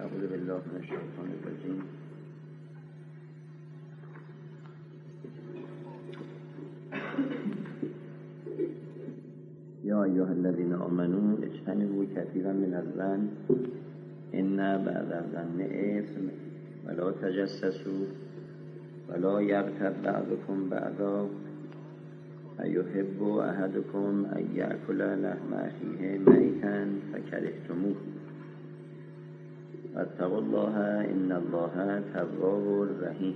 اعوذ بالله من الشیطان الرجیم. یا ایها الذین آمنوا اجتنبوا کثیرا من الظن ان بعض الظن اثم ولا تجسسوا ولا یغتب بعضکم بعضا ایحب احدکم ان یأکل لحم اخیه میتا فکرهتموه واتقوا الله ان الله تواب رحیم.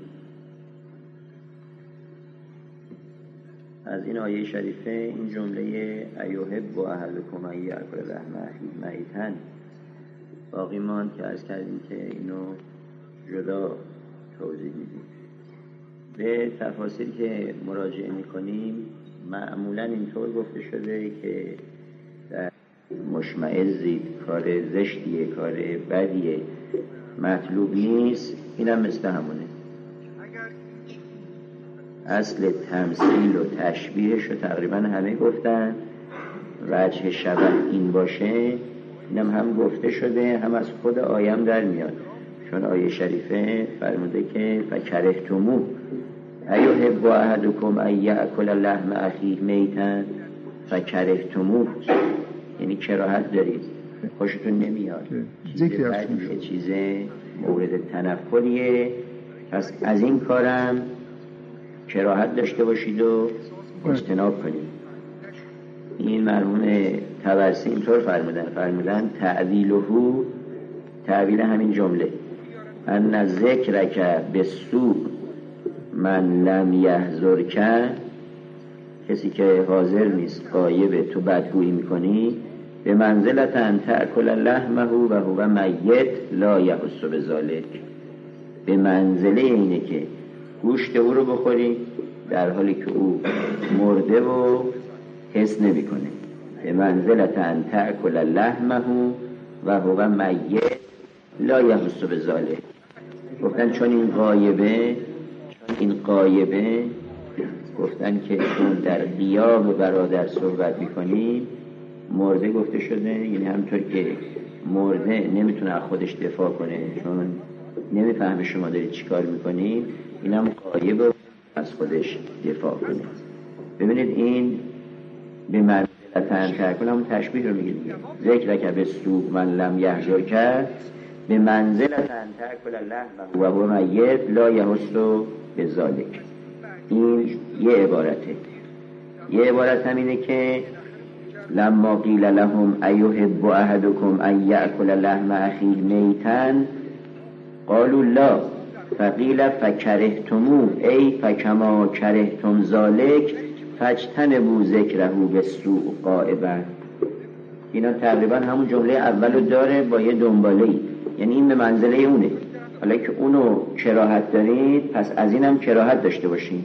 از این آیه شریفه این جمله ایحب احدکم ان یأکل لحم اخیه میتا باقی ماند که عرض کردیم که اینو جدا توضیح میدیم. به تفاسیر که مراجعه میکنیم معمولا اینطور گفته شده که در مشمئزید کار زشتیه، کار بدیه، مطلوب نیست، اینم مثل همونه. اصل تمثیل و تشبیهش رو تقریبا همه گفتن، وجه شبه این باشه اینم هم گفته شده، هم از خود آیم در میاد، چون آیه شریفه فرموده که فکرهتموه ایحب احدکم ان یأکل لحم اخیه میتا فکرهتموه، یعنی کراهت دارید، خوشتون نمیاد، چیز مورد تنفریه، پس از این کارم کراهت داشته باشید و اجتناب کنید. این مرحوم طبرسی اینطور فرمودن تعویل همین جمله ان ذکرک بالسوء من لم یحضرک، کسی که حاضر نیست غایبه تو بدگویی میکنی، به منزلت ان تأکل لحمه و هو میت لا یحس بذلک، به منزله اینه که گوشت او رو بخوری در حالی که او مرده و حس نمیکنه. به منزلت ان تأکل لحمه و هو میت لا یحس بذلک. گفتن چون این غایبه گفتن که چون در غیاب برادر صحبت میکنیم مرده گفته شده، یعنی همونطور که مرده نمیتونه از خودش دفاع کنه چون نمیفهمه شما دارید چیکار میکنید، اینم غایبه از خودش دفاع کنه. ببینید این به منزلت ان تأکل همون تشبیه رو میگه دیگه، ذکرک بالسوء من لم یحضرک به منزلت ان تأکل لحمه و هو میت لا یحس بذلک. این یه عبارته. یه عبارت هم اینه که لما قیل لهم ایحب احدکم ان یأکل لحم اخیه میتا قالوا لا فقیل فکرهتموه ای فکما کرهتم ذلک فاجتنبوا ذکره بالسوء غائبا. اینا تقریبا همون جمله اولو داره با یه دنباله‌ای، یعنی این به منزله اونه. حالا که اونو کراهت دارید پس از اینم کراهت داشته باشید.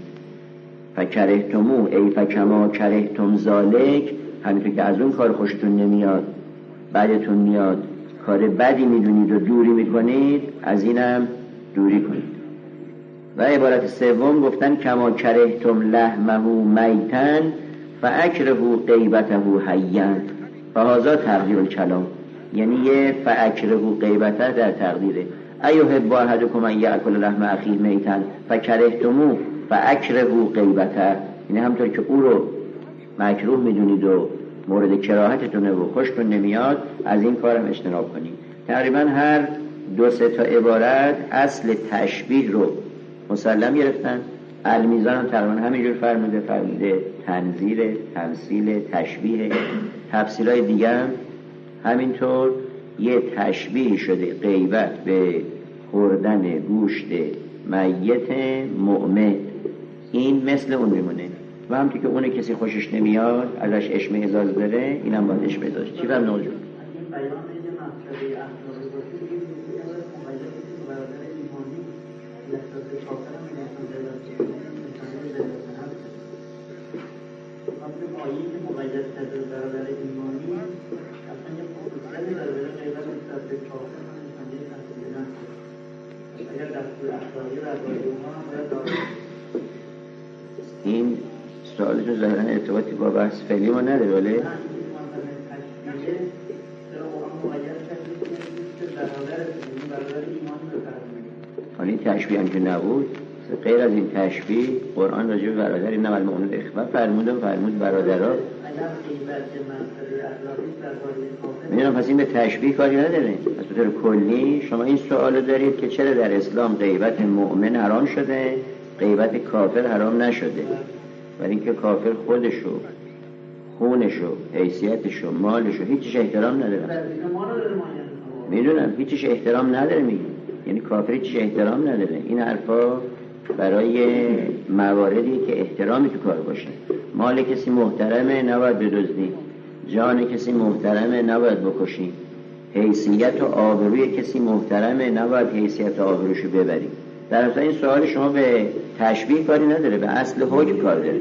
فکرهتموه ای فکما کرهتم ذلک، همینطور که از اون کار خوشتون نمیاد، بعدتون میاد، کار بدی میدونید و دوری میکنید، از اینم دوری کنید. و عبارت سوم گفتن کما کرهتم لحمه میتا فاکرهوا غیبته حیا، فهذا تقدیر الکلام، یعنی یه فاکرهوا غیبته در تقدیره. ایحب احدکم ان یأکل لحم اخیه میتا فکرهتموه فاکرهوا غیبته، یعنی همونطور که او رو مکروه میدونید و مورد کراهتتونه و خوشتون نمیاد، از این کارم اجتناب کنید. تقریبا هر دو سه تا عبارت اصل تشبیه رو مسلم گرفتن. المیزان هم تقریبا همینجور فرموده تنظیر، تمثیل، تشبیه. تفسیرهای دیگه هم همینطور یه تشبیه شده غیبت به خوردن گوشت میت مؤمن، این مثل اون میمونه و همونطور که اون کسی خوشش نمیاد ازش اشمئزاز داره، اینم باید اشمئزاز. چی فرم نوجود؟ این سوالشون ظاهرا ارتباطی با بحث فعلی ما نداره، ولی حالا این تشبیه هم که نبود، غیر از این تشبیه قرآن راجع به برادر اینم المؤمنون اخوه فرمود برادرها. میدونم پس این به تشبیه کاری نداره. از به طور کلی شما این سوالو دارید که چرا در اسلام غیبت مؤمن حرام شده، غیبت کافر حرام نشده؟ برای اینکه کافر خودشو، خونشو، حیثیتشو، مالشو هیچیش احترام نداره. میدونم هیچیش احترام نداره. میگه یعنی کافر هیچیش احترام نداره. این حرفا برای مواردی که احترامی تو کار باشه. مال کسی محترمه نباید بدزدی، جان کسی محترمه نباید بکشی، حیثیت و آبروی کسی محترمه نباید حیثیت و آبروشو ببری. در اصل این سوال شما به تشبیه کاری نداره، به اصل حکم کار داره.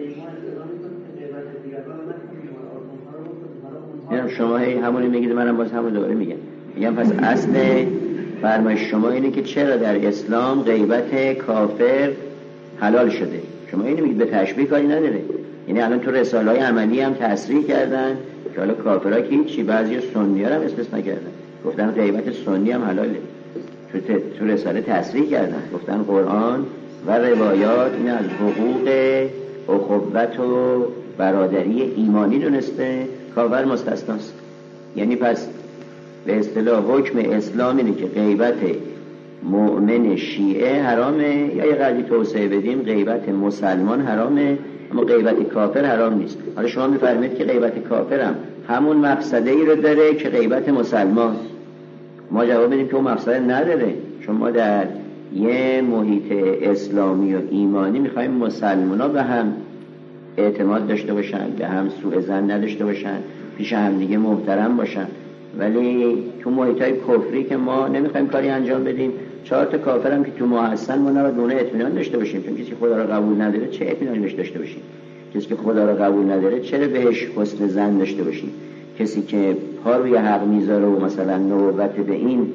یعنی شما همونی میگید، منم باز همون دوباره میگم پس اصل فرمایش شما اینه که چرا در اسلام غیبت کافر حلال شده. شما اینو میگید، به تشبیه کاری نداره. یعنی الان تو رساله‌های عملی هم تصریح کردن که حالا کافرها که هیچی، بعضی سنی‌ها هم استثناء کردن، گفتن غیبت سنی هم حلاله. تو رساله تصریح کردن، گفتن قرآن و روایات این از حقوق اخوت و برادری ایمانی دونسته، کافر مستثناست. یعنی پس به اصطلاح حکم اسلام اینه که غیبت مؤمن شیعه حرامه، یا یه قدری توسعه بدیم غیبت مسلمان حرامه، اما غیبت کافر حرام نیست. حالا شما میفرمایید که غیبت کافر هم همون مفسده ای رو داره که غیبت مسلمان. ما جواب بدیم که اون مفسده نداره. شما در یه محیط اسلامی و ایمانی میخوایم مسلمانا به هم اعتماد داشته باشن، به هم سوء ظن نداشته باشن، پیش هم دیگه محترم باشن. ولی تو محیطای کفری که ما نمیخوایم کاری انجام بدیم، 4 تا کافر هم که تو ما هستن، ما نباید اون اطمینان داشته باشیم. چون کسی خدا رو قبول نداره چه اطمینانی بهش داشته باشیم؟ کسی که خدا رو قبول نداره چرا بهش حسن ظن داشته باشیم؟ کسی که پا روی حق میذاره و مثلا نبوت به این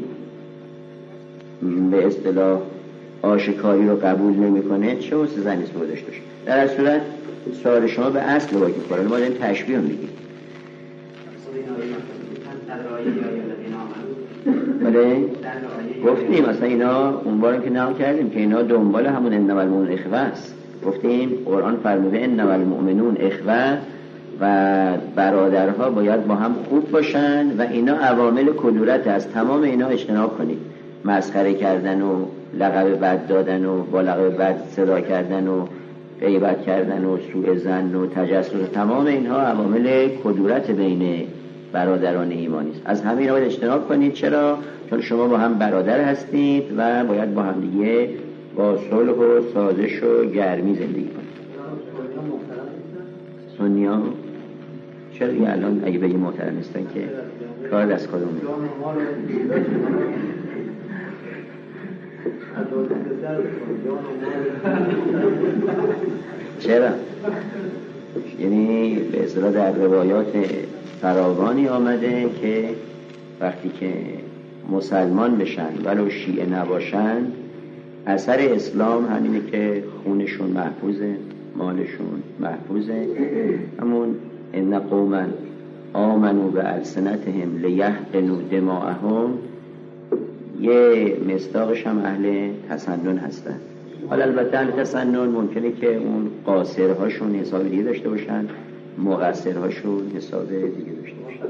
به اصطلاح آشکاری رو قبول نمیکنه، چه حسن ظنی است داشته باشیم؟ در هر صورت سوال شما به اصل واقعی کاره. ما داریم تشبیه میگیم. بله گفتیم مثلا اینا اون بارم که نقل کردیم که اینا دنبال همون انما المؤمنون اخوه است. گفتیم قرآن فرموده انما المؤمنون اخوه و برادرها باید با هم خوب باشن و اینا عوامل کدورت است. تمام اینا اجتناب کنید. مسخره کردن و لقب بد دادن و با لقب بد صدا کردن و غیبت کردن و سوء ظن و تجسس، تمام اینها عوامل کدورت بین برادران ایمانی است. از همین رو باید اجتناب کنید. چرا؟ چون شما با هم برادر هستید و باید با هم دیگه با صلح و سازش و گرمی زندگی کنید. سنی‌ها چرا الان اگه بگی محترم هستن که کار دست خودمونه؟ چرا؟ یعنی به اصطلاح در روایات فراوانی آمده که وقتی که مسلمان بشن ولو شیعه نباشن، اثر اسلام همینه که خونشون محفوظه، مالشون محفوظه. همون ان قوما آمنوا بألسنتهم لیحقنوا دماءهم، یه مصداقش هم اهل تسنن هستن. حالا البته اهل تسنن ممکنه که اون قاصرهاشون حساب دیگه داشته باشن، مقصرهاشون حساب دیگه داشته باشن.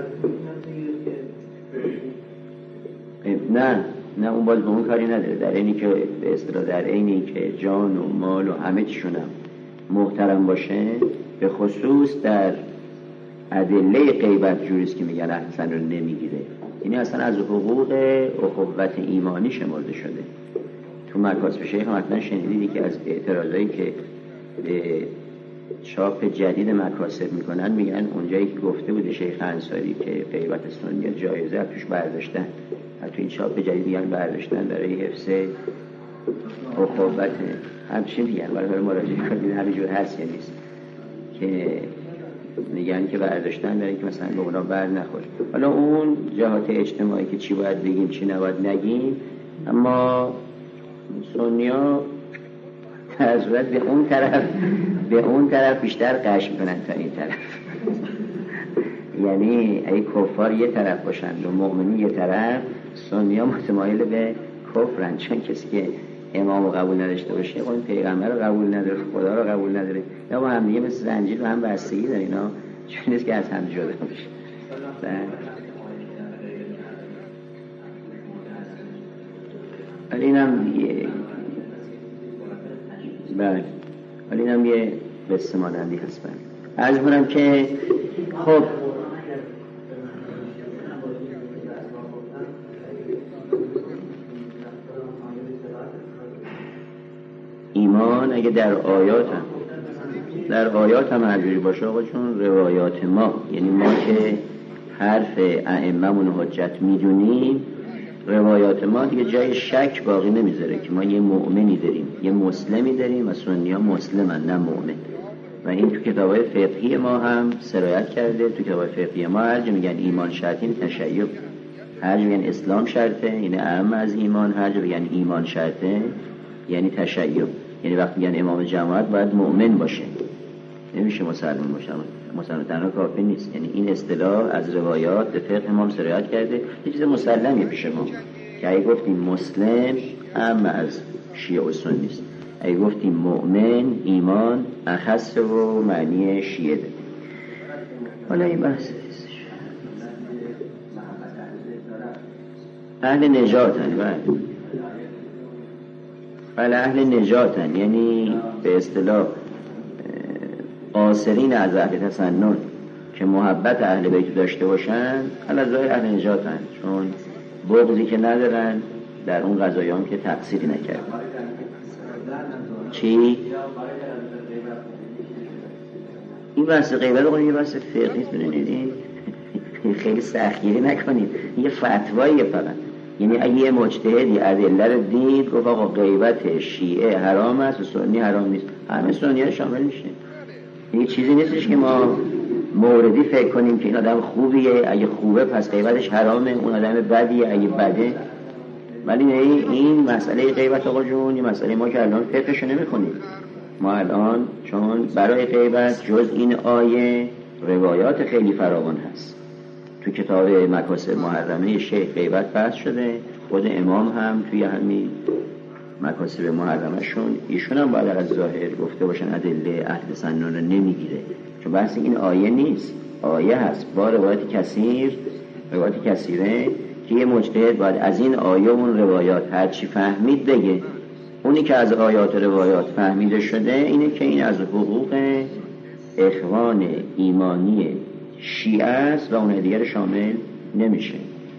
نه اون باز به اون کاری نداره. در اینی که به اصطلاح در اینی که جان و مال و همه چیشون هم محترم باشه، به خصوص در ادله غیبت جوریست که میگن احسن رو نمیگیره. این اصلا از حقوق اخوت ایمانی شمرده شده. تو مکاسب شیخ حتما شنیدید که از اعتراضایی که به چاپ جدید مکاسب میکنن، میگن اونجایی که گفته بوده شیخ انصاری که غیبت سنی جایزه توش برداشتن، تو این چاپ جدید میگن برداشتن برای حفظ اخوت. همچین میگن، برای مراجعه کنید، همینجور هست یا نیست که میگن که برداشتن برای که مثلا به اونا بر نخوره. حالا اون جهات اجتماعی که چی باید بگیم چی نباید نگیم، اما سنی‌ها در صورت به اون طرف بیشتر قش میکنن تا این طرف. یعنی اگه کفار یه طرف باشن و مؤمنین یه طرف، سنی ها متمایل به کفرن، چون کسی که امام رو قبول نداشته باشه اون پیغمبر رو قبول نداره، خدا رو قبول نداره، یا با هم دیگه مثل زنجیر و هم بستگی داره، اینا چون نیست که از هم جدا بشه. ولی اینم یه ولی اینم یه قصه مانندی هست. عرض کنم که خب ایمان اگه در آیات هم هرجوری باشه آقا، چون روایات ما، یعنی ما که حرف ائمه‌مون حجت میدونیم، روایات ما دیگه جای شک باقی نمیذاره که ما یه مؤمنی داریم، یه مسلمی داریم و سنی ها مسلمن نه مؤمن. و این تو کتابای فقهی ما هم سرایت کرده. تو کتابای فقهی ما هر جا میگن ایمان شرطی تشیع، هر جا میگن اسلام شرطه این اهم از ایمان، هر جا بگن ایمان شرطه یعنی تشیع. یعنی وقتی میگن امام جماعت باید مؤمن باشه، نمیشه مسلمان باشه، مسلمان تنها کافی نیست. یعنی این اصطلاح از روایات به فقه ما سرایت کرده، یه چیز مسلمی پیش ما که اگه گفتیم مسلم اهم از شیعه و سنی است، اگه گفتیم مؤمن ایمان اخص و معنی شیعه ده. حالا این بحث اهل نجاتن، بله اهل نجاتن، یعنی به اصطلاح قاصرین از اهل تسنن که محبت اهل بیت داشته باشن الازای اهل نجاتن، چون بغضی که ندارن در اون قضایی هم که تقصیری نکردن. چی؟ این بحث غیبت رو یه بحث فقهی است، ببینید خیلی سختگیری نکنید، یه فتواییه فقط. یعنی اگه یه مجتهدی ادله رو دید گفت آقا غیبت شیعه حرام است و سنی حرام نیست، همه سنی‌ها شامل میشه. یه چیزی نیستش که ما موردی فکر کنیم که این آدم خوبیه، اگه خوبه پس غیبتش حرامه، اون آدم بدیه اگه بده. ولی این مسئله غیبت آقا جون، این مسئله ما که الان فکرشو نمی‌کنیم. ما الان چون برای غیبت جز این آیه روایات خیلی فراوان هست. تو کتاب مکاسب محرمه شیخ غیبت بحث شده، خود امام هم توی همین مکاسب محرمه شون ایشون هم باید از ظاهر گفته باشن ادله اهل سنن رو نمیگیره، چون بحث این آیه نیست، آیه هست با روایت کثیره که یه مجتهد باید از این آیه اون روایات هر چی فهمید بگه. اونی که از آیات و روایات فهمیده شده اینه که این از حقوق اخوان ایمانی شیعه است و اون دیگر شامل نمیشه.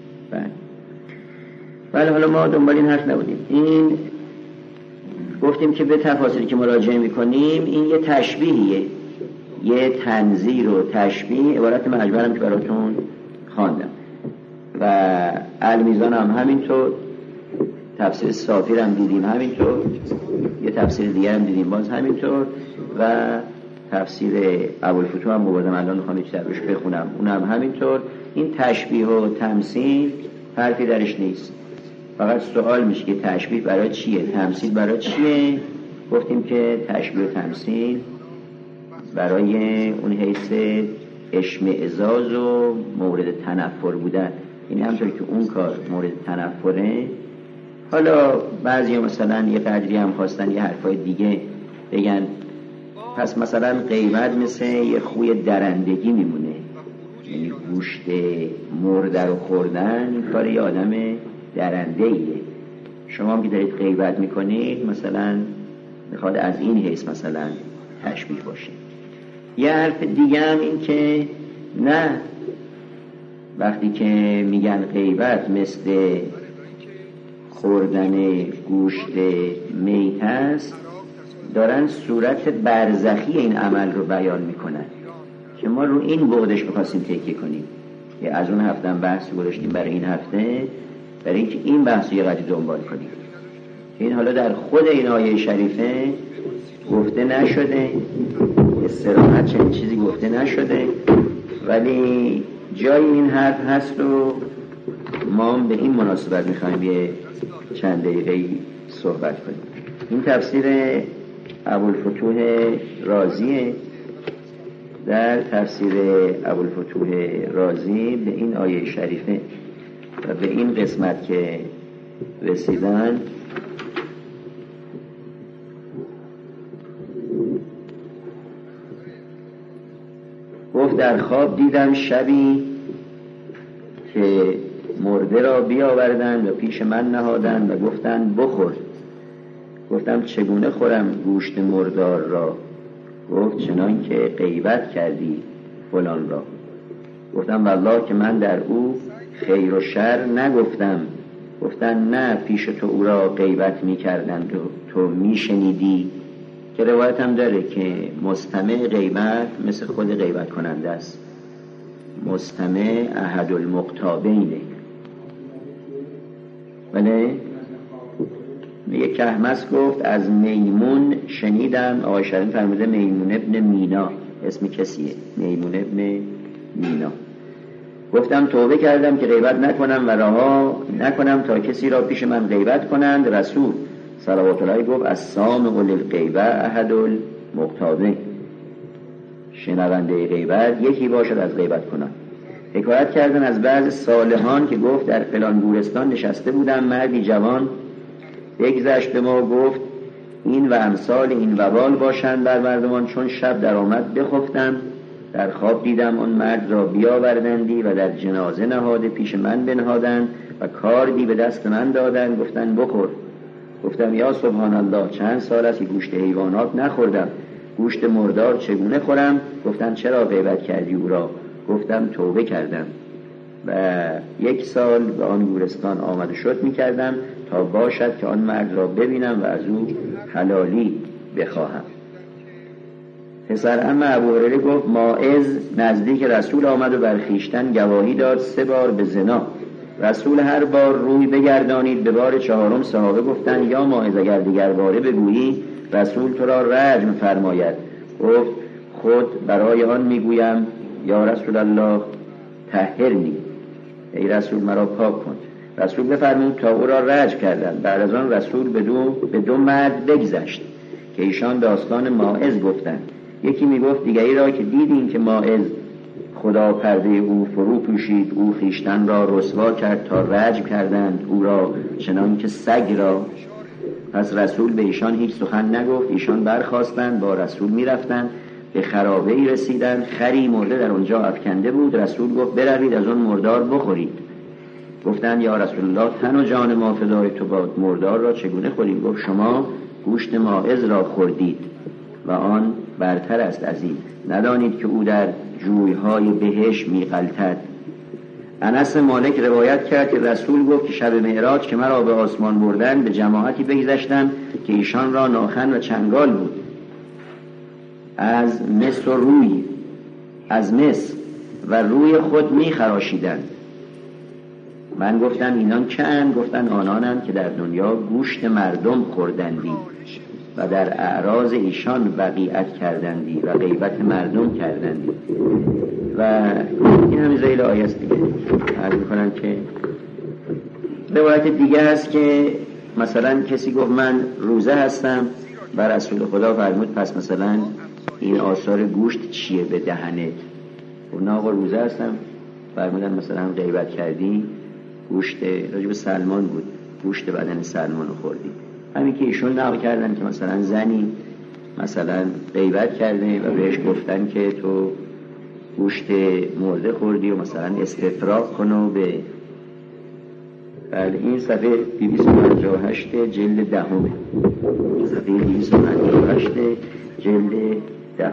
بله حالا ما دنبال این حرف نبودیم. این گفتیم که به تفاصیلی که مراجعه میکنیم این یه تشبیهیه، یه تنظیر و تشبیه، عبارت مجبرم که براتون خواندم و المیزان هم همینطور، تفسیر صافی هم دیدیم همینطور، یه تفسیر دیگر هم دیدیم باز همینطور و تفسیر ابوالفتوح هم بودم الان میخوام یه روش بخونم اونم همینطور. این تشبیه و تمثیل حرفی درش نیست، فقط سوال میشه که تشبیه برای چیه، تمثیل برای چیه. گفتیم که تشبیه و تمثیل برای اون حیث اشمئزاز و مورد تنفر بودن، یعنی همطور که اون کار مورد تنفره. حالا بعضی مثلا یه قدری هم خواستن یه حرفای دیگه بگن، پس مثلا غیبت مثل یه خوی درندگی میمونه، یعنی گوشت مرده رو خوردن این کار یه آدم درندهیه. شما هم که دارید غیبت میکنید مثلا میخواد از این حیث مثلا تشبیه باشه. یه حرف دیگه هم این که نه، وقتی که میگن غیبت مثل خوردن گوشت میت است، دارن صورت برزخی این عمل رو بیان میکنن که ما رو این بعدش میخواستیم تکیه کنیم. یه از اون هفته هم بحث گذاشتیم برای این هفته، برای اینکه این بحث رو یه قدری دنبال کنیم. این حالا در خود این آیه شریفه گفته نشده، صراحت چنین چیزی گفته نشده، ولی جای این حرف هست و ما به این مناسبت میخوایم یه چند دقیقه صحبت کنیم. این تفسیر ابوالفتوح رازیه. در تفسیر ابوالفتوح رازی به این آیه شریفه و به این قسمت که رسیدن گفت در خواب دیدم شبی که مرده را بیاوردند و پیش من نهادند و گفتند بخور. گفتم چگونه خورم گوشت مردار را؟ گفت چنان که غیبت کردی فلان را. گفتم والله که من در او خیر و شر نگفتم. گفتن نه پیش تو او را غیبت می کردند و تو می شنیدی، که روایت هم داره که مستمع غیبت مثل خود غیبت کننده است. مستمع احد المقتابینه. بله یک کهمس گفت از میمون شنیدم. آقای شریف فرموده میمون ابن مینا اسم کسیه، میمون ابن مینا. گفتم توبه کردم که غیبت نکنم و رها نکنم تا کسی را پیش من غیبت کنند. رسول صلوات الله گفت السامع للغیبه احد المقتابین، شنونده غیبت یکی باشد از غیبت کنند. حکایت کردن از بعض صالحان که گفت در فلان گورستان نشسته بودم، مردی جوان بگذشت به ما گفت این و امثال این وبال باشند بر مردمان. چون شب در آمد بخفتم، در خواب دیدم آن مرد را بیاوردندی و در جنازه نهاده پیش من بنهادند و کاردی به دست من دادند، گفتند بخور. گفتم یا سبحان الله چند سال است که گوشت حیوانات نخوردم، گوشت مردار چگونه خورم؟ گفتند چرا غیبت کردی او را؟ گفتم توبه کردم و 1 سال به آن گورستان آمد و شد می‌کردم تا باشد که آن مرد را ببینم و از او حلالی بخواهم. پسر عم ابو هریره گفت ماعز نزدیک رسول آمد و بر خویشتن گواهی داد 3 بار به زنا. رسول هر بار روی بگردانید، به بار 4م صحابه گفتند یا ماعز اگر دیگر باره بگویی رسول تو را رجم فرماید. گفت خود برای آن میگویم یا رسول الله طهرنی، ای رسول مرا پاک کن. رسول بفرمود تا او را رجم کردند. بعد از آن رسول به دو مرد بگذشت که ایشان داستان ماعز گفتند. یکی میگفت دیگری را که دیدیم که ماعز خدا پرده او فرو پوشید، او خیشتن را رسوا کرد تا رجم کردند او را چنان که سگ را. پس رسول به ایشان هیچ سخن نگفت. ایشان برخاستند با رسول میرفتند. به خرابه ای رسیدند، خری مرده در اونجا افکنده بود. رسول گفت بروید از اون مردار بخورید. گفتند یا رسول الله تن و جان ما فدای تو باد، مردار را چگونه خوریم؟ گفت شما گوشت ماعز را خوردید و آن برتر است از این. ندانید که او در جویهای بهشت میغلطد. انس مالک روایت کرد که رسول گفت که شب معراج که مرا به آسمان بردن به جماعتی بگذشتم که ایشان را ناخن و چنگال بود از مس و روی، از مس و روی خود میخراشیدند. من گفتم اینان که اند؟ گفتن آنانند که در دنیا گوشت مردم خوردندی و در اعراض ایشان وقیعت کردندی و غیبت مردم کردندی. و این همین ذیل آیه است دیگه. عرض می‌کنم که روایت دیگه هست که مثلا کسی گفت من روزه هستم و رسول خدا فرمود پس مثلا این آثار گوشت چیه به دهنت؟ گفت آقا روزه هستم. فرمودن مثلا غیبت کردی، گوشت راجب سلمان بود، گوشت بدن سلمان رو خوردی. همین که ایشون نقل کردن که مثلا زنی مثلا غیبت کرده و بهش گفتن که تو گوشت مرده خوردی و مثلا استفراغ کنو به این صفحه 258 جلد 10 صفحه 258 جلد 10.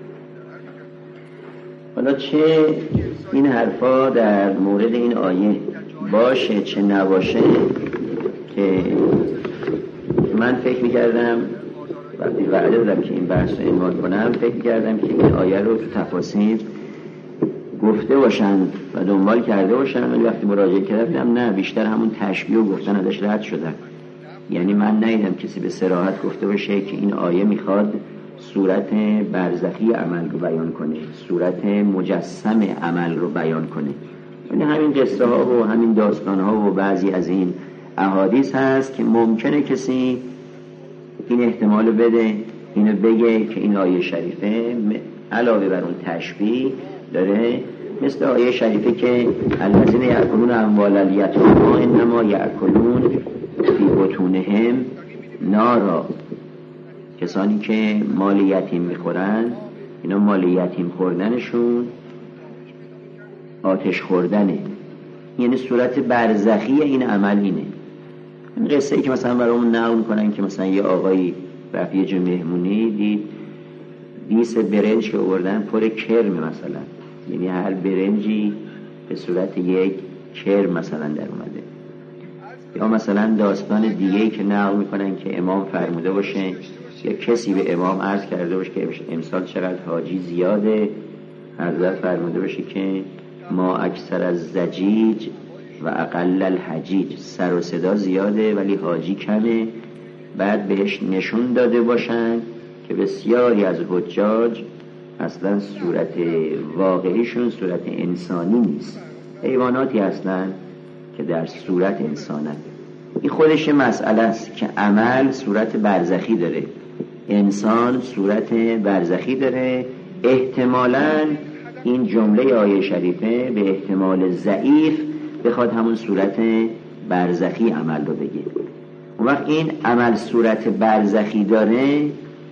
حالا چه این حرفا در مورد این آیه باشه چه نباشه که من فکر می‌کردم وقتی وعده دادم که این بحث رو عنوان کنم، فکر می‌کردم که این آیه رو تو تفاسیر گفته باشن و دنبال کرده باشن، ولی وقتی مراجعه کردم نه، بیشتر همون تشبیه و گفتن ازش رد شدن. یعنی من ندیدم کسی به صراحت گفته باشه که این آیه میخواد صورت برزخی عمل رو بیان کنه، صورت مجسم عمل رو بیان کنه. یعنی همین قصه ها و همین داستان ها و بعضی از این احادیث هست که ممکنه کسی این احتمال بده، اینو بگه که این آیه شریفه علاوه بر اون تشبیه داره، مثل آیه شریفه که الذین یأکلون اموال الیتامی انما یأکلون فی بطونهم نارا، کسانی که مال یتیم میخورن اینا مال یتیم خوردنشون آتش خوردنه. یعنی صورت برزخی این عمل اینه. این قصه ای که مثلا برامون نقل میکنن که مثلا یه آقایی رفت یه جا مهمونی، دید 20 برنج که آوردن پر کرم مثلا، یعنی هر برنجی به صورت یک کرم مثلا در اومده. یا مثلا داستان دیگه‌ای که نقل میکنن که امام فرموده باشه یا کسی به امام عرض کرده باشه که امسال چقدر حاجی زیاده، حضرت فرموده باشه که ما اکثر از زجیج و اقل الحجیج، سر و صدا زیاده ولی حاجی کمه. بعد بهش نشون داده باشن که بسیاری از حجاج اصلا صورت واقعیشون صورت انسانی نیست، حیواناتی هستن که در صورت انسانن. این خودش مسئله است که عمل صورت برزخی داره، انسان صورت برزخی داره. احتمالاً این جمله آیه شریفه به احتمال ضعیف بخواد همون صورت برزخی عمل رو بگه. اون وقت این عمل صورت برزخی داره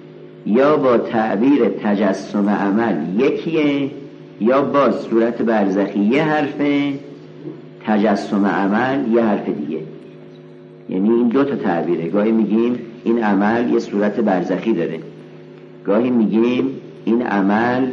یا با تعبیر تجسم عمل یکیه، یا با صورت برزخی یه حرفه، تجسم عمل یه حرف دیگه. یعنی این دو تا تعبیره. گاهی میگیم این عمل یه صورت برزخی داره، گاهی میگیم این عمل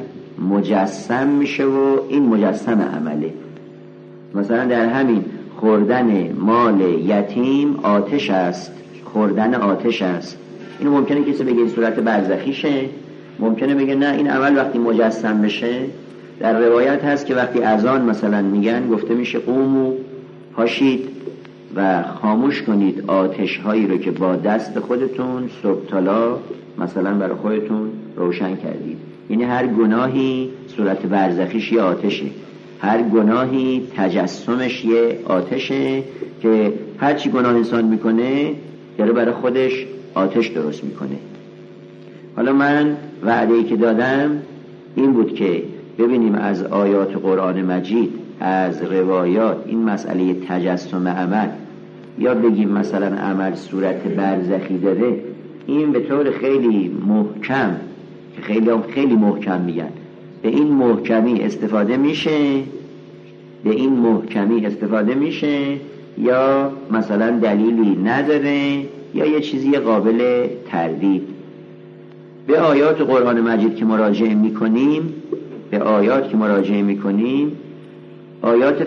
مجسم میشه و این مجسم عمله. مثلا در همین خوردن مال یتیم آتش است، خوردن آتش است. اینو ممکنه کسی بگه این صورت برزخیشه، ممکنه بگه نه این عمل وقتی مجسم بشه. در روایت هست که وقتی اذان مثلا میگن گفته میشه قومو، پاشید و خاموش کنید آتش هایی رو که با دست خودتون صبح تالا مثلا برای خودتون روشن کردید. یعنی هر گناهی صورت برزخیش یه آتشه، هر گناهی تجسمش یه آتشه که هر چی گناه انسان میکنه داره برای خودش آتش درست میکنه. حالا من وعده‌ای که دادم این بود که ببینیم از آیات قرآن مجید، از روایات، این مسئله تجسم عمل، یا بگیم مثلا عمل صورت برزخی داره، این به طور خیلی محکم که خیلی محکم میگن به این محکمی استفاده میشه، به این محکمی استفاده میشه، یا مثلا دلیلی نداره یا یه چیزی قابل تردید. به آیات قرآن مجید که مراجعه میکنیم، به آیات که مراجعه میکنیم آیات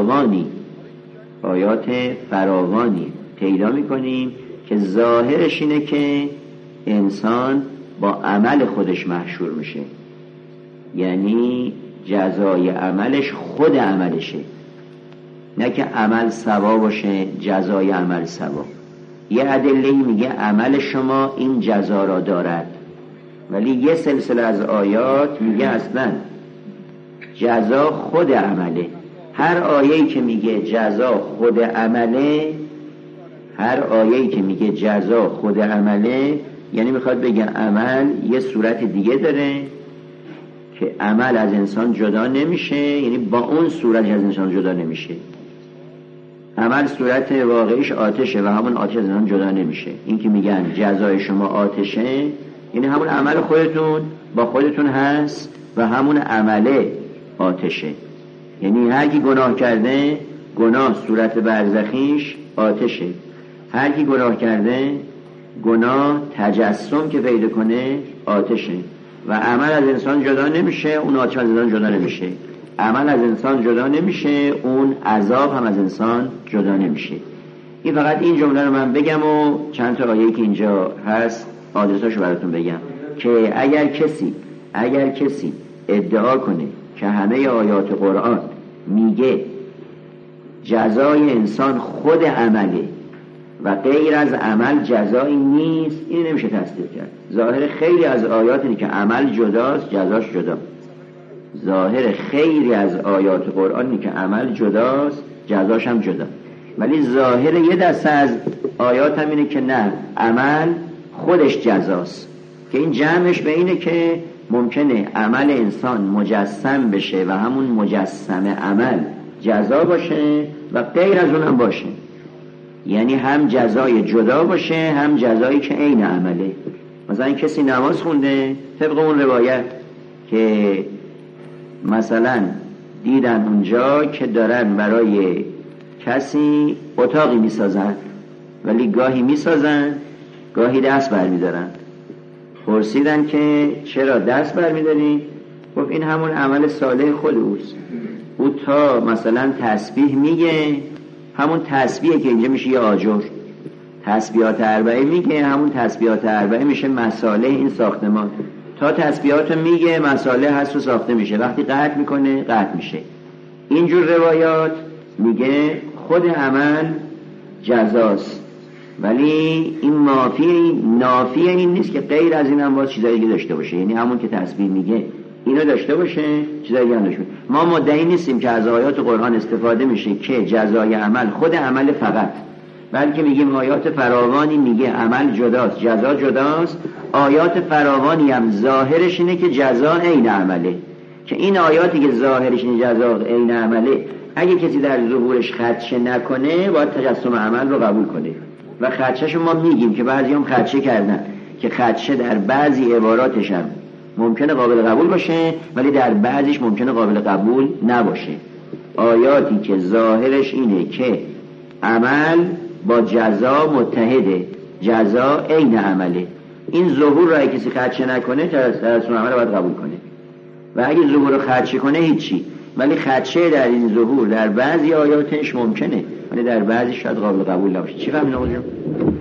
فراوانی پیدا میکنیم که ظاهرش اینه که انسان با عمل خودش محشور میشه، یعنی جزای عملش خود عملشه، نه که عمل سوا باشه جزای عمل سوا. یه ادله میگه عمل شما این جزا را دارد، ولی یه سلسله از آیات میگه اصلا جزا خود عمله. هر آیه‌ای که میگه جزا خود عمله، هر آیه‌ای که میگه جزا خود عمله یعنی میخواد بگه عمل یه صورت دیگه داره که عمل از انسان جدا نمیشه، یعنی با اون صورت از انسان جدا نمیشه. عمل صورت واقعیش آتشه و همون آتش از انسان جدا نمیشه. این که میگن جزای شما آتشه یعنی همون عمل خودتون با خودتون هست و همون عمله آتشه. یعنی هر کی گناه کرده گناه صورت برزخیش آتشه، هر کی گناه کرده گناه تجسم که پیدا کنه آتشه و عمل از انسان جدا نمیشه، اون آتش از انسان جدا نمیشه. عمل از انسان جدا نمیشه، اون عذاب هم از انسان جدا نمیشه. این فقط این جمله رو من بگم و چند تا آیه که اینجا هست آدرساشو براتون بگم که اگر کسی ادعا کنه که همه آیات قرآن میگه جزای انسان خود عمله و غیر از عمل جزایی نیست، این نمیشه تصدیق کرد. ظاهر خیلی از آیات اینه که عمل جداست جزاش جدا. ظاهر خیلی از آیات قرآن اینه که عمل جداست جزاش هم جدا، ولی ظاهر یه دسته از آیات هم اینه که نه، عمل خودش جزاست، که این جمعش به اینه که ممکنه عمل انسان مجسم بشه و همون مجسم عمل جزا باشه و غیر از اونم باشه، یعنی هم جزای جدا باشه هم جزایی که عین عمله. مثلا کسی نماز خونده طبق اون روایت که مثلا دیدن اونجا که دارن برای کسی اتاقی میسازن، ولی گاهی میسازن گاهی دست برمیدارن. پرسیدن که چرا دست برمیداری؟ گفت این همون عمل صالح خود اوست. او تا مثلا تسبیح میگه، همون تسبیحه که اینجا میشه یه آجر. تسبیحات اربعه میگه، همون تسبیحات اربعه میشه مصالح این ساختمان. تا تسبیحات میگه مصالح هست و ساخته میشه. وقتی قطع میکنه قطع میشه. اینجور روایات میگه خود عمل جزاست، ولی این نافی این نیست که غیر از این هم باز چیزایی دیگه داشته باشه. یعنی همون که تسبیح میگه اینو داشته باشه، چیزایی دیگه هم داشته باشه. ما مدعی نیستیم که از آیات قرآن استفاده میشه که جزای عمل خود عمل فقط، بلکه میگیم آیات فراوانی میگه عمل جداست جزا جداست. آیات فراوانی هم ظاهرش اینه که جزا عین عمله، که این آیاتی که ظاهرش اینه جزا عین عمله اگه کسی در ظهورش خدشه نکنه باید تجسم عمل رو قبول کنه. و خدشه‌شو ما میگیم که بعضی هم خدشه کردن که خدشه در بعضی عباراتش هم ممکنه قابل قبول باشه ولی در بعضیش ممکنه قابل قبول نباشه. آیاتی که ظاهرش اینه که عمل با جزا متحده، جزا عین عمله، این ظهور را کسی خدشه نکنه تجسم عمل رو باید قبول کنه. و اگه ظهور رو خدشه کنه هیچی، ولی خدشه در این ظهور در بعضی آیاتش ممکنه ولی در بعضی شاید قابل قبول نباشه. چی فهمیدین آقا جان؟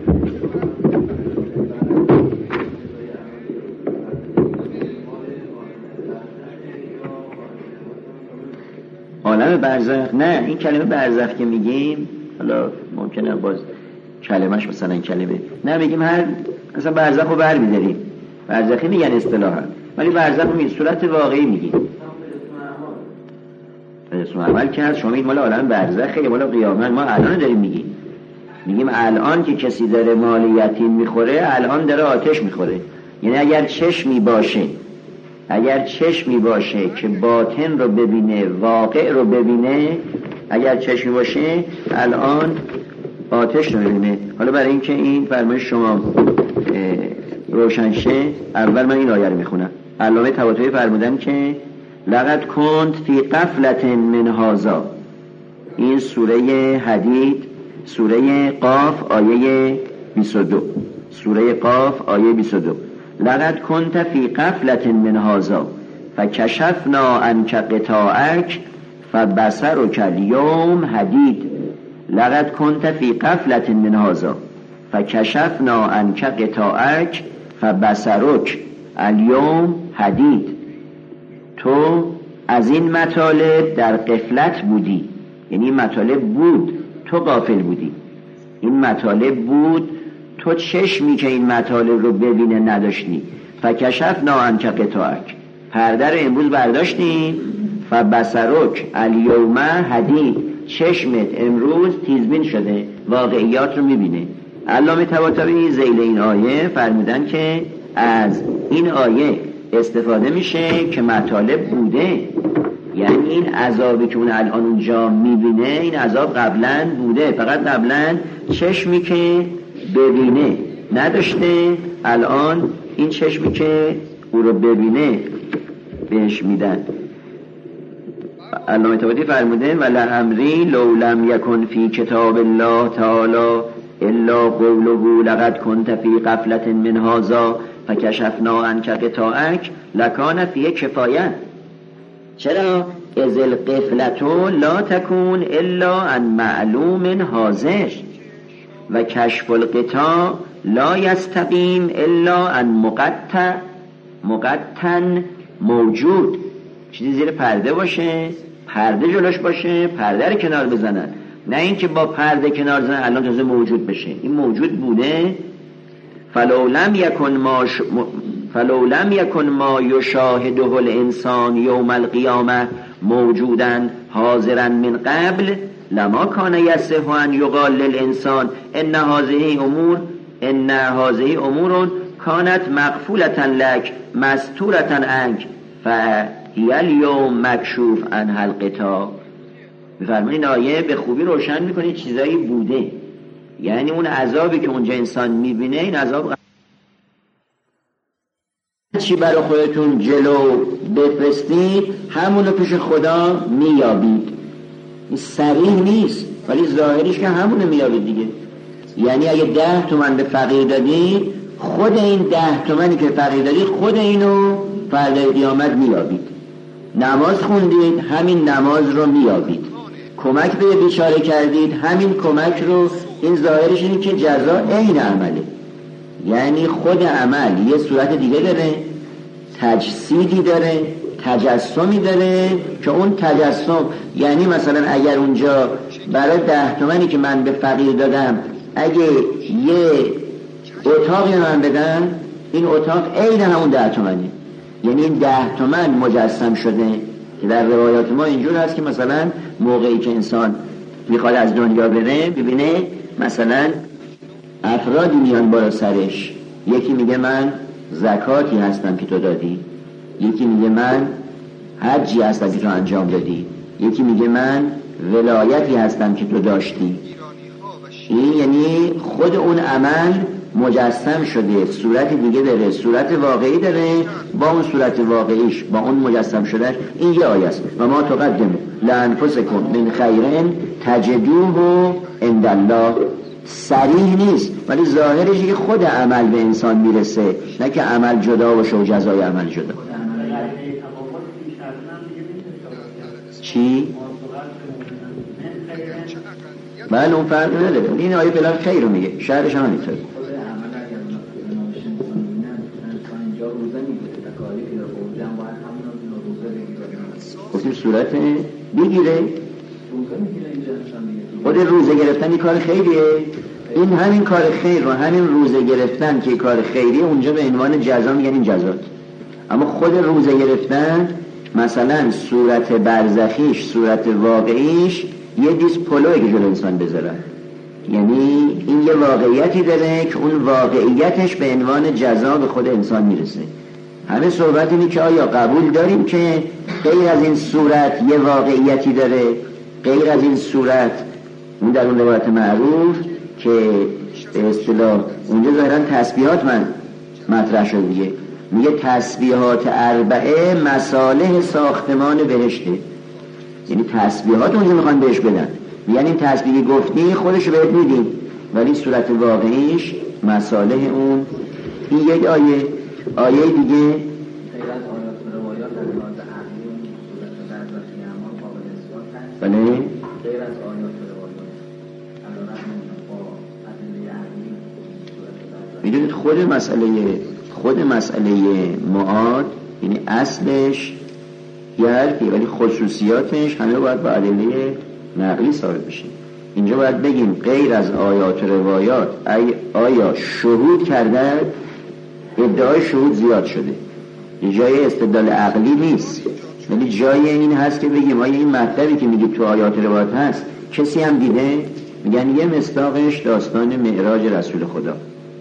عالم برزخ؟ نه، این کلمه برزخ که میگیم حالا ممکنه باز کلمش مثلا کلمه نه میگیم هر مثلا برزخ رو بر میداریم، برزخی میگن اصطلاحا، ولی برزخ رو میگیم صورت واقعی میگیم. اسم عمل که هست شما این مال عالم برزخه یا مال قیامت؟ ما الان داریم میگیم الان که کسی داره مال یتیم میخوره الان داره آتش میخوره. یعنی اگر چشمی باشه که باطن رو ببینه، واقع رو ببینه، اگر چشمی باشه الان آتش رو ببینه. حالا برای اینکه این فرمایش شما روشن شه اول من این آیه رو میخونم. علامه طباطبایی فرمودن که لقد کنت فی غفلة من هذا، این سوره حدید سوره قاف آیه 22. سوره قاف آیه 22. لقد کنت فی غفلة من هذا فکشفنا عنک غطاءک فبصرک الیوم حدید. لقد کنت فی غفلة من هذا فکشفنا عنک غطاءک فبصرک الیوم حدید. تو از این مطالب در غفلت بودی، یعنی این مطالب بود تو غافل بودی. این مطالب بود تو چشمی که این مطالب رو ببینه نداشتی. فکشفنا عنک غطاءک، پرده رو امروز برداشتیم. فبصرک الیوم حدید، چشمت امروز تیزبین شده، واقعیات رو میبینه. علامه طباطبایی ذیل این آیه فرمودن که از این آیه استفاده میشه که مطالب بوده، یعنی این عذابی که اون الان اونجا میبینه این عذاب قبلا بوده، فقط قبلا چشمی که ببینه نداشته، الان این چشمی که او رو ببینه بهش میدن. علامه طباطبایی فرمودن ولعمری لو لم یکن فی کتاب الله تعالی الا قوله لقد کنت فی غفلة من هذا فکشفنا عنک غطاءک لکان فیه کفایه. چرا؟ اذ الغفلة لا تکون الا عن معلوم حاضر و کشف الغطاء لا یستقیم الا عن مقطن موجود. چیزی زیر پرده باشه، پرده جلوش باشه، پرده رو کنار بزنن، نه اینکه با پرده کنار زنن الان تازه موجود بشه. این موجود بوده. فلو لم یکن ما یشاهده الانسان یوم القیامه موجودا حاضرا من قبل لما کان یصح ان یقال للانسان ان هذه امور کانت مغفولتا لک مستورتا عنک فهی الیوم مکشوف عنها الغطا. می‌فرمایید این آیه به خوبی روشن می‌کنه چیزایی بوده، یعنی اون عذابی که اونجا انسان می‌بینه این عذاب چی برای خودتون جلو بفرستید همونو پیش خدا میابید. این صریح نیست ولی ظاهریش که همونو میابید دیگه. یعنی اگه 10 تومن به فقیر دادید، خود این 10 تومنی که فقیر دادید خود اینو فردای قیامت میابید. نماز خوندید، همین نماز رو میابید. کمک به بیچاره کردید، همین کمک رو. این ظاهرش اینه که جزا عین عمله، یعنی خود عمل یه صورت دیگه داره، تجسیدی داره، تجسمی داره که اون تجسم یعنی مثلا اگر اونجا برای 10 تومنی که من به فقیر دادم اگه یه اتاقی من بدن، این اتاق عین همون 10 تومنه، یعنی این 10 تومن مجسم شده. که در روایات ما اینجور هست که مثلا موقعی که انسان میخواد از دنیا بره ببینه مثلا افرادی میان بالا سرش، یکی میگه من زکاتی هستم که تو دادی، یکی میگه من حجی هستم که تو انجام دادی، یکی میگه من ولایتی هستم که تو داشتی. این یعنی خود اون عمل مجسم شده، صورت دیگه داره، صورت واقعی داره، با اون صورت واقعیش با اون مجسم شدهش. این یه آیه است. و ما تقدموا لانفسکم من خیر تجدوه عند الله. صریح نیست ولی ظاهرش که خود عمل به انسان میرسه، نه که عمل جدا باشه و جزای عمل جدا. چی؟ بله اون فرق نداره. این آیه بلان خیر رو میگه، شهرش هم همینطور. گفتیم صورت بگیره، خود روزه گرفتن کار خیریه. این همین کار خیر و همین روزه گرفتن که کار خیریه اونجا به عنوان جزا میگن این جزات. اما خود روزه گرفتن مثلا صورت برزخیش، صورت واقعیش یه دیس پلوی که جلو انسان بذارن، یعنی این یه واقعیتی داره که اون واقعیتش به عنوان جزا به خود انسان میرسه. همه صحبت اینه که آیا قبول داریم که غیر از این صورت یه واقعیتی داره، غیر از این صورت اون در اون روایت معروف که به اصطلاح اونجا ظاهرا تسبیحات مطرح شد دیگه، میگه تسبیحات 4 مصالح ساختمان بهشته، یعنی تسبیحات اونجا میخوان بهش بدن، یعنی این تسبیحی گفتی خودشو بهت میدیم ولی صورت واقعیش مصالح اون. این یک آیه دیگه بله میدونید خود مسئله معاد یعنی اصلش یه حرفی ولی خصوصیاتش همه باید با ادله نقلی ثابت بشه. اینجا باید بگیم غیر از آیات و روایات آیا شهود کردن؟ ادعای شهود زیاد شده، یه جای استدلال عقلی نیست، ولی جای این هست که بگیم آیا این مطلبی که میگه تو آیات و روایات هست کسی هم دیده؟ میگن یه مصداقش داستان معراج رسول خدا،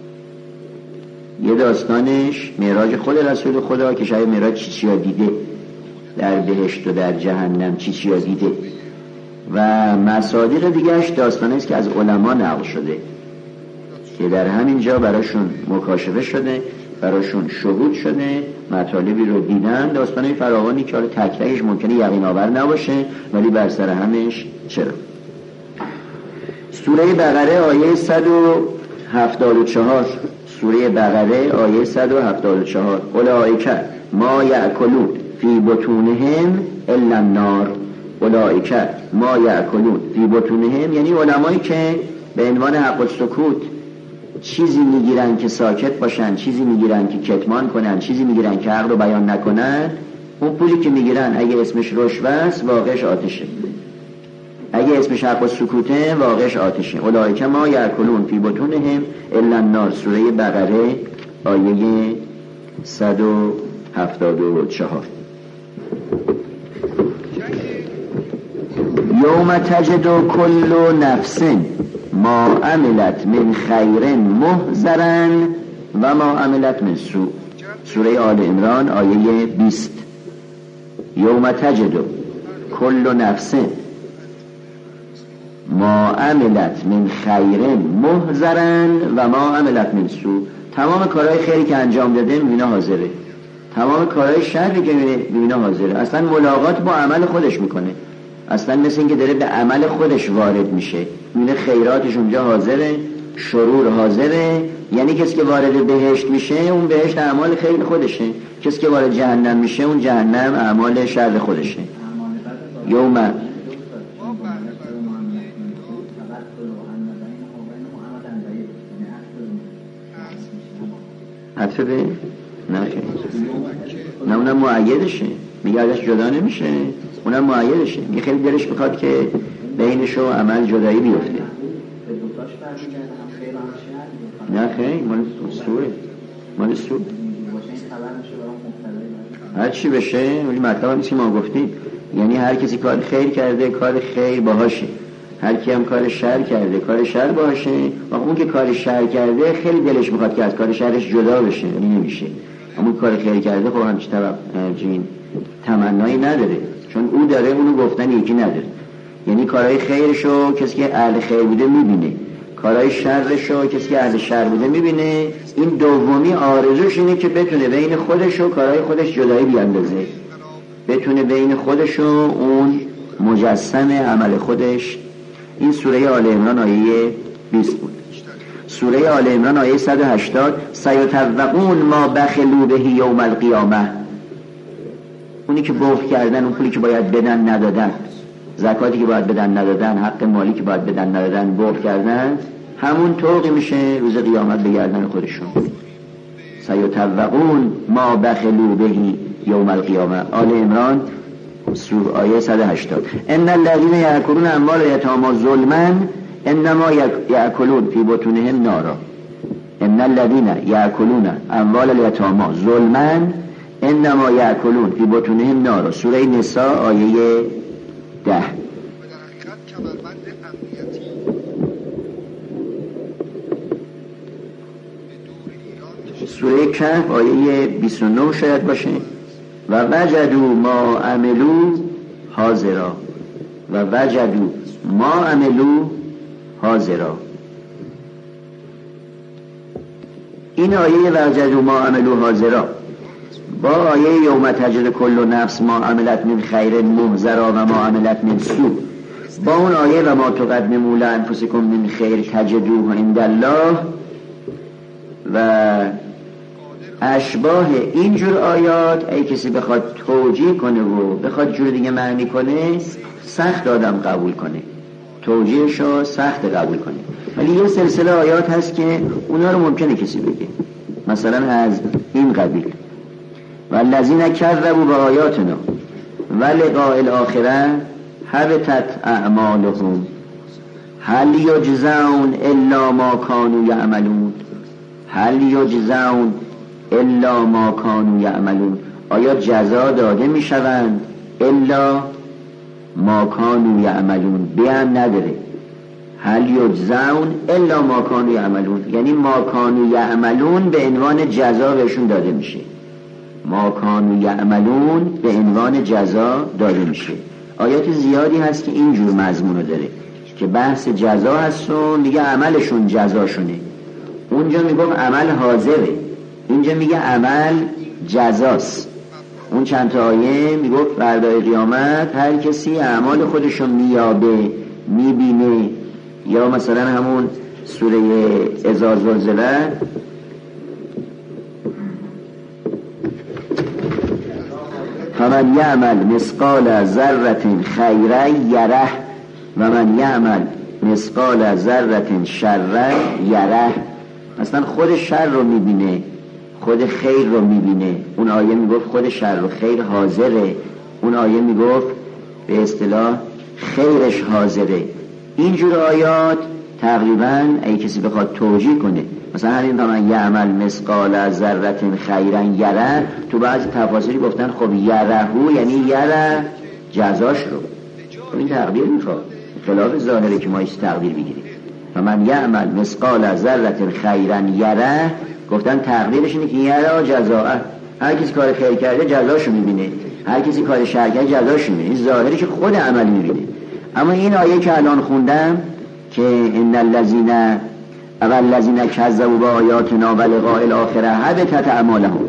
یه داستانش معراج خود رسول خدا که شاید معراج چی دیده در بهشت و در جهنم چی دیده، و مصادیق دیگهش داستانی است که از علما نقل شده که در همین جا براشون مکاشفه شده، براشون شهود شده، مطالبی رو دیدن، داستانای فراوانی که تک تکش ممکنه یقین آور نباشه ولی بر سر همش چرا. سوره بقره آیه 174، سوره بقره آیه 174 اولئک ما یأکلون فی بطونهم الا النار. اولئک ما یأکلون فی بطونهم یعنی علمایی که به عنوان حق السکوت چیزی میگیرن که ساکت باشن، چیزی میگیرن که کتمان کنن، چیزی میگیرن که حق رو بیان نکنن. اون پولی که میگیرن اگه اسمش رشوه است واقعش آتشه، اگه اسمش حق السکوته واقعش آتشه. اولئک ما یأکلون فی بطونهم الا النار، سوره بقره آیه 174. یوم تجد کل نفس ما عملت من خیر محضرا و ما عملت من سوء. سوره آل عمران آیه 20. یوم تجد کل نفس ما عملت من خیر محضرا و ما عملت من سوء. تمام کارهای خیری که انجام داده میبینه حاضره، تمام کارهای شری که میبینه حاضره. اصلا ملاقات با عمل خودش میکنه، اصلا مثل اینکه داره به عمل خودش وارد میشه، میبینه خیراتش اونجا حاضره، شرور حاضره. یعنی کسی که وارد بهشت میشه اون بهشت اعمال خیر خودشه، کسی که وارد جهنم میشه اون جهنم اعمال شر خودشه. یوم حرفه به نه اونم معیدشه، میگه ازش جدا نمیشه، اونم معیدشه، میگه خیلی دلش بخواد که بینش و عمل جدایی بیفته. نه خیلی مال سوه هر چی بشه. ولی مطلب نیست که ما گفتیم، یعنی هر کسی کار خیر کرده کار خیر باهاشه، هر کی هم کار شر کرده کار شر باشه. و اون که کار شر کرده خیلی دلش میخواد که از کار شرش جدا بشه، ولی نمیشه. اما کار خیر کرده خب همچین تمنایی نداره، چون او داره، اونو گفتن یکی نداره. یعنی کارهای خیرشو کسی که اهل خیر بوده میبینه، کارهای شرشو کسی که اهل شر بوده میبینه. این دومی آرزوش اینه که بتونه بین خودش و کارهای خودش جدایی بیاندازه، بتونه بین خودش و اون مجسم عمل خودش. این سوره آل عمران آیه 20 بود. سوره آل عمران آیه 180 سیطوقون ما بخلوا به یوم القیامه. اونی که بخل کردن، اون پولی که باید بدن ندادن، زکاتی که باید بدن ندادن، حق مالی که باید بدن ندادن، بخل کردن، همون طوقی میشه روز قیامت به گردن خودشون. سیطوقون ما بخلوا به یوم القیامه. آل عمران آیه 180 ان الذين يأكلون اموال اليتامى ظلما انما يأكلون في بطونهم نارا. ان الذين يأكلون اموال اليتامى ظلما انما يأكلون في بطونهم نارا. سوره نساء آیه 10. سوره کهف آیه 29 شاید باشه. و وجدوا ما عملوا حاضرا. و وجدوا ما عملوا حاضرا. این آیه وجدوا ما عملوا حاضرا با آیه یوم تجد کل نفس ما عملت من خیر محضرا و ما عملت من سوء، با اون آیه و ما تقدموا لانفسکم من خیر تجدوه عند الله و اشباه اینجور آیات، ای کسی بخواد توجیه کنه و بخواد جور دیگه معنی کنه سخت آدم قبول کنه، توجیهشو سخت قبول کنه. ولی یه سلسله آیات هست که اونا رو ممکنه کسی بگه، مثلا از این قبیل والذین کذبوا بآیاتنا ولقاء الاخره حبطت اعمالهم هل یجزون الا ما کانوا یعملون. هل یجزون الا ما کانوا یعملون. آیا جزا داده می شوند الا ما کانوا یعملون؟ بیان نداره. هل یجزون الا ما کانوا یعملون، یعنی ما کانوا یعملون به عنوان جزا بهشون داده میشه. ما کانوا یعملون به عنوان جزا داده میشه. آیات زیادی هست که اینجور مضمونو داره که بحث جزا هستون، دیگه عملشون جزاشونه. اونجا میگم عمل حاضره، اینجا میگه عمل جزاست. اون چند تا آیه میگفت فردای قیامت هر کسی اعمال خودشو میابه میبینه. یا مثلا همون سوره اذا زلزلت فمن یعمل مثقال ذره خیرا یره و من یعمل مثقال ذره شرا یره. اصلا خود شر رو میبینه، خود خیر رو میبینه. اون آیه میگفت خود شر و خیر حاضره، اون آیه میگفت به اصطلاح خیرش حاضره. اینجور آیات تقریبا ای کسی بخواد توجیه کنه، مثلا همین من یعمل مثقال ذره خیرا یره، تو بعضی تفاسیری گفتن خب یرهو یعنی یره جزاش رو. این تقدیر میخواد، خلاف ظاهره که ما ایش تقدیر بگیریم. و من یعمل مثقال ذره خیرا یره گفتن تقدیرش اینه که یرا جزاء، هر کسی کار خیر کرده جزاشو میبینه، هر کسی کار شر کرده جزاشو میبینه. این ظاهری که خود عمل میبینه. اما این آیه که الان خوندم که ان الذین کذبوا بآیاتنا ولقاء الاخره حبطت اعمالهم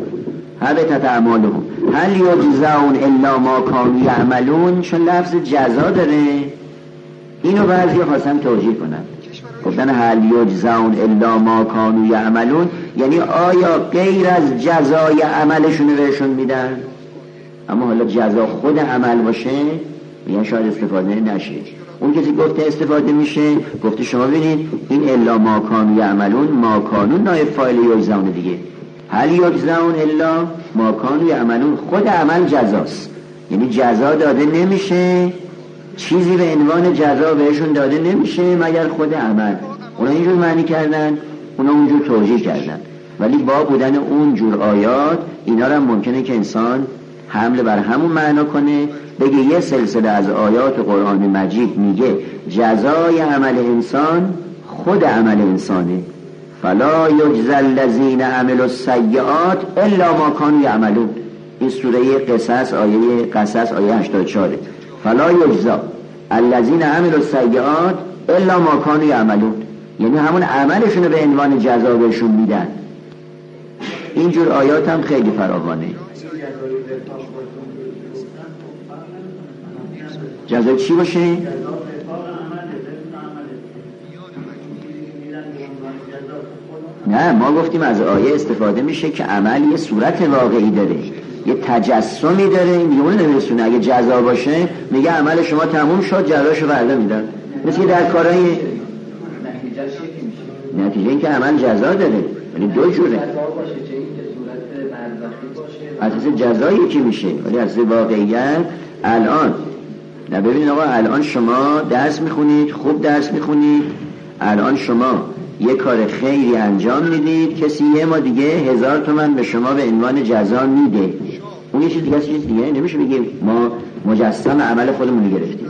هل یجزون الا ما کانوا یعملون، چون لفظ جزا داره اینو بعضی خواستن توجیه کنن، گفتن هل یجزون الا ما کانوا یعملون، یعنی آیا غیر از جزای عملشون رو بهشون میدن؟ اما حالا جزا خود عمل باشه میگن شاید استفاده نشه. اون کسی گفته استفاده میشه، گفته شما ببینید این الا ما کانوا یعملون، ما کانوا نایب فاعل یجزون دیگه، هل یجزون الا ما کانوا یعملون، خود عمل جزاست، یعنی جزا داده نمیشه، چیزی به عنوان جزا بهشون داده نمیشه مگر خود عمل. اونا اینجور معنی کردن، اونا اونجور توجیه کردن، ولی با بودن اون جور آیات اینا رو هم ممکنه که انسان حمله بر همون معنا کنه، بگه یه سلسله از آیات قرآن مجید میگه جزای عمل انسان خود عمل انسانه، فلا یجزی الذین عملوا السیئات الا ما کانوا یعملون. این سوره قصص آیه 84. فلا یجزی الذین عملوا السیئات الا ما کانوا یعملون، یعنی همون عملشون رو به عنوان جزا بهشون میدن. اینجور آیات هم خیلی فراوانه. جزا چی باشه؟ نه، ما گفتیم از آیه استفاده میشه که عمل یه صورت واقعی داره، یه تجسمی داره، این دیگه اون نمیرسونه. اگه جزا باشه میگه عمل شما تموم شد، جزاشو فردا میدن. مثل در کارهای نتیجه این که عمل جزا داره، یعنی دو جوره، اساس جزا یکی میشه ولی اساس واقعیت. الان نه ببینید آقا، الان شما درس میخونید، خوب درس میخونید، الان شما یه کار خیری انجام میدید، کسی یه ما دیگه 1000 تومان به شما به عنوان جزا میده، اون یه چیز دیگه است، چیز دیگه نمیشه بگیم ما مجسم عمل خودمون گرفتیم.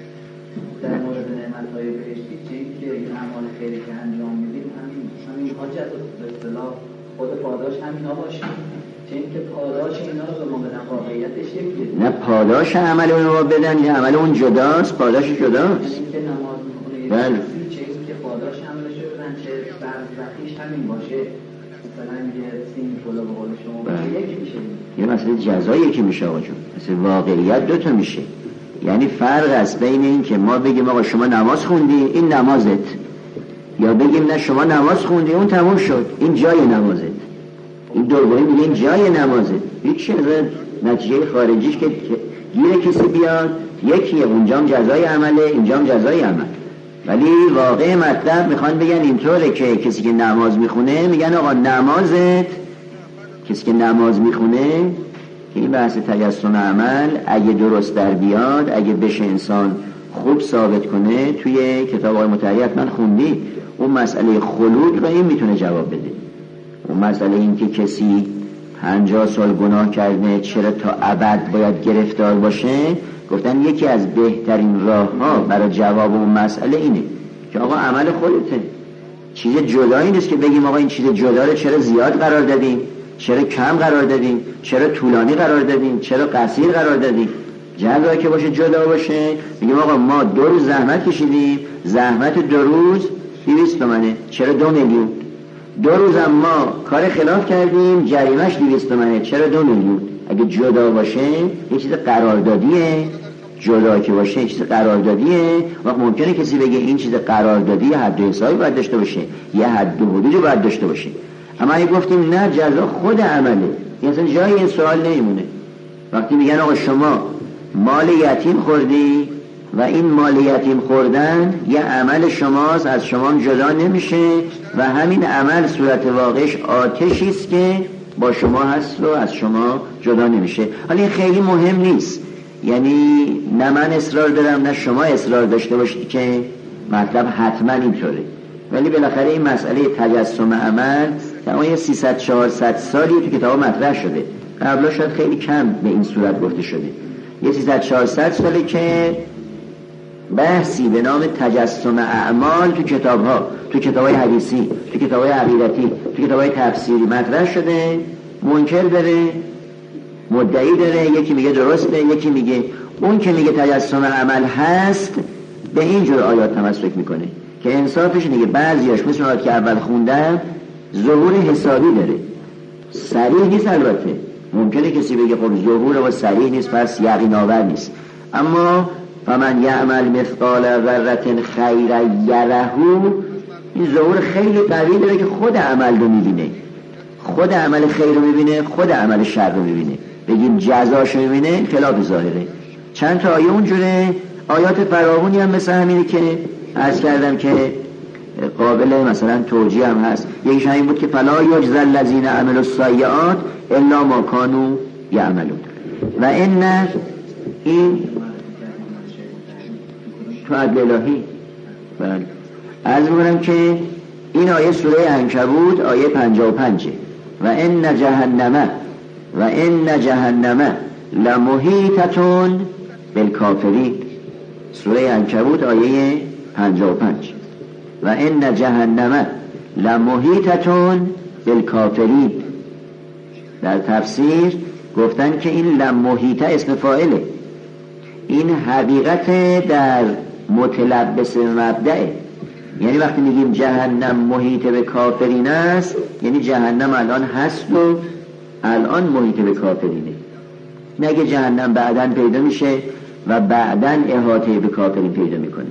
در مورد نعمت‌های بهشتی چیزی که اعمال خیری که انجام میدیم همین حاجت به اصطلاح خود پاداش همینا باشه، چون که پاداش اینا رو به ما بدن واقعیتش یکیه. نه پاداش عمل اون رو بدن یا عمل اون جداست، پاداش جداست. این که نماز میخونه بله، چیزی که پاداش عملش رو بدن چه برزخیش همین باشه، مثلا یه سین پلو به قول شما باشه یکی میشه. یه مسئله جزا یکی میشه آقا جون، مثل واقعیت دوتا میشه. یعنی فرق است بین این که ما بگیم آقا شما نماز خوندی این نمازت، یا بگیم نه شما نماز خوندی اون تموم شد این جای نمازت. این دومی میگه این جای نمازت، هیچ چیز نتیجه خارجیش که گیر کسی بیاد یکیه، اونجام جزای عمله اینجام جزای عمل. ولی واقع مطلب میخوان بگن اینطوره که کسی که نماز میخونه میگن آقا نمازت، کسی که نماز میخونه که این بحث تجسم عمل اگه درست در بیاد، اگه بشه انسان خوب ثابت کنه، توی کتاب های متعریت من خوندی اون مسئله خلود رو این میتونه جواب بده. اون مسئله این که کسی 50 سال گناه کرده چرا تا ابد باید گرفتار باشه، گفتن یکی از بهترین راه ها برای جواب اون مسئله اینه که آقا عمل خودته، چیز جدایی نیست که بگیم آقا این چیز جدا رو چرا زیاد قرار دادیم، چرا کم قرار دادیم، چرا طولانی قرار دادیم، چرا قصیر قرار دادیم. جزایی که باشه جدا باشه، میگیم آقا ما 2 روز زحمت کشیدیم، زحمت 2 روز 200 تومنه، چرا 2 میلیون؟ 2 روز ما کار خلاف کردیم، جریمش 200 تومنه، چرا 2 میلیون؟ اگه جدا باشه یه چیز قراردادیه، جدا که باشه یه چیز قراردادیه. وقت ممکنه کسی بگه این چیز قراردادی حد و حسابی باید داشته باشه، یه حد و حدودی باید داشته باشه. اما اگه گفتیم نه جزا خود عمله، این اصلا جای این سوال نمیمونه. وقتی میگن آقا شما مال یتیم خوردی و این مال یتیم خوردن یه عمل شماست، از شما جدا نمیشه و همین عمل صورت واقعش آتشی است که با شما هست و از شما جدا نمیشه. حالا این خیلی مهم نیست، یعنی نه من اصرار دارم نه شما اصرار داشته باشید که مطلب حتما اینطوره، ولی بالاخره این مسئله تجسم عمل تمام 300-400 سالی تو کتاب مطرح شده، قبلا شاید خیلی کم به این صورت گفته شده. یه 300-400 ساله که بحثی به نام تجسم اعمال تو کتاب‌های حدیثی، تو کتاب‌های عقیدتی، تو کتاب‌های تفسیری مطرح شده. منکر داره، مدعی داره، یکی میگه درسته، یکی میگه. اون که میگه تجسم عمل هست به این جور آیات تمسک میکنه که انصافش اینه که بعضیاش مثل آیات که اول خوندم ظهور حسابی داره، صریح نیست. البته ممکنه کسی بگه خب ظهور و صریح نیست پس یقین آور نیست، اما فمن یعمل مثقال ذره خیرا یره، این ظهور خیلی قوی داره که خود عمل رو میبینه، خود عمل خیر رو میبینه، خود عمل شر رو میبینه. بگیم جزاش رو میبینه خلاف ظاهره. چند تا آیه اونجوره، آیات فراوانی هم مثل همینی که عرض کردم که قابل مثلا توجیه هم هست. یکیش همین بود که فلا یجزی الذین عملوا السیئات الا ما کانوا یعملون. و این تو عدل الهی. بله عرض می‌کنم که این آیه سوره عنکبوت آیه 55 و ان جهنم لمحیطة بالکافرین. سوره عنکبوت آیه 55 و ان جهنم لمحیطة بالکافرین. در تفسیر گفتن که این لمحیطه اسم فاعله، این حقیقت در متلبس مبدأه. یعنی وقتی میگیم جهنم محیط به کافرین است، یعنی جهنم الان هست و الان محیط به کافرینه. نگه جهنم بعداً پیدا میشه و بعداً احاطه به کافرین پیدا میکنه.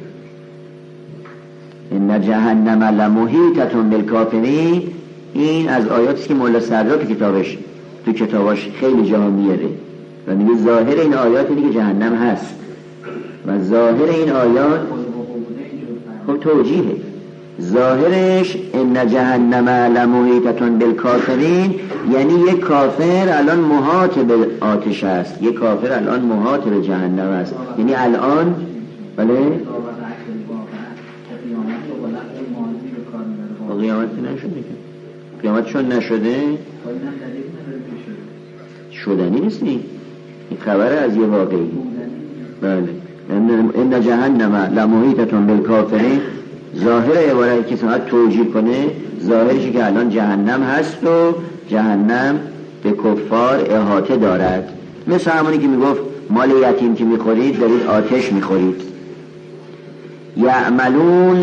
ان جهنم لمحیطة بالکافرین، این از آیاتی که مولا صدرا تو کتاباش خیلی جا میاره و میگه ظاهر این آیات اینه که جهنم هست و ظاهر این آیات خب توجیهه. ظاهرش ان جهنم لمحیطة بالکافرین یعنی یک کافر الان محاط به آتش است، یک کافر الان محاط به جهنم است. یعنی الان بله قیامت نشده که قیامت چون نشده شدنی نیست. این خبر از یه واقعی. بله ان جهنم لمحیطة بالکافرین، ظاهر عبارت که ساعت توجیه کنه ظاهرشی که الان جهنم هست و جهنم به کفار احاطه دارد. مثل همونی که میگفت مال یتیم که میخورید دارید آتش میخورید. یعلمون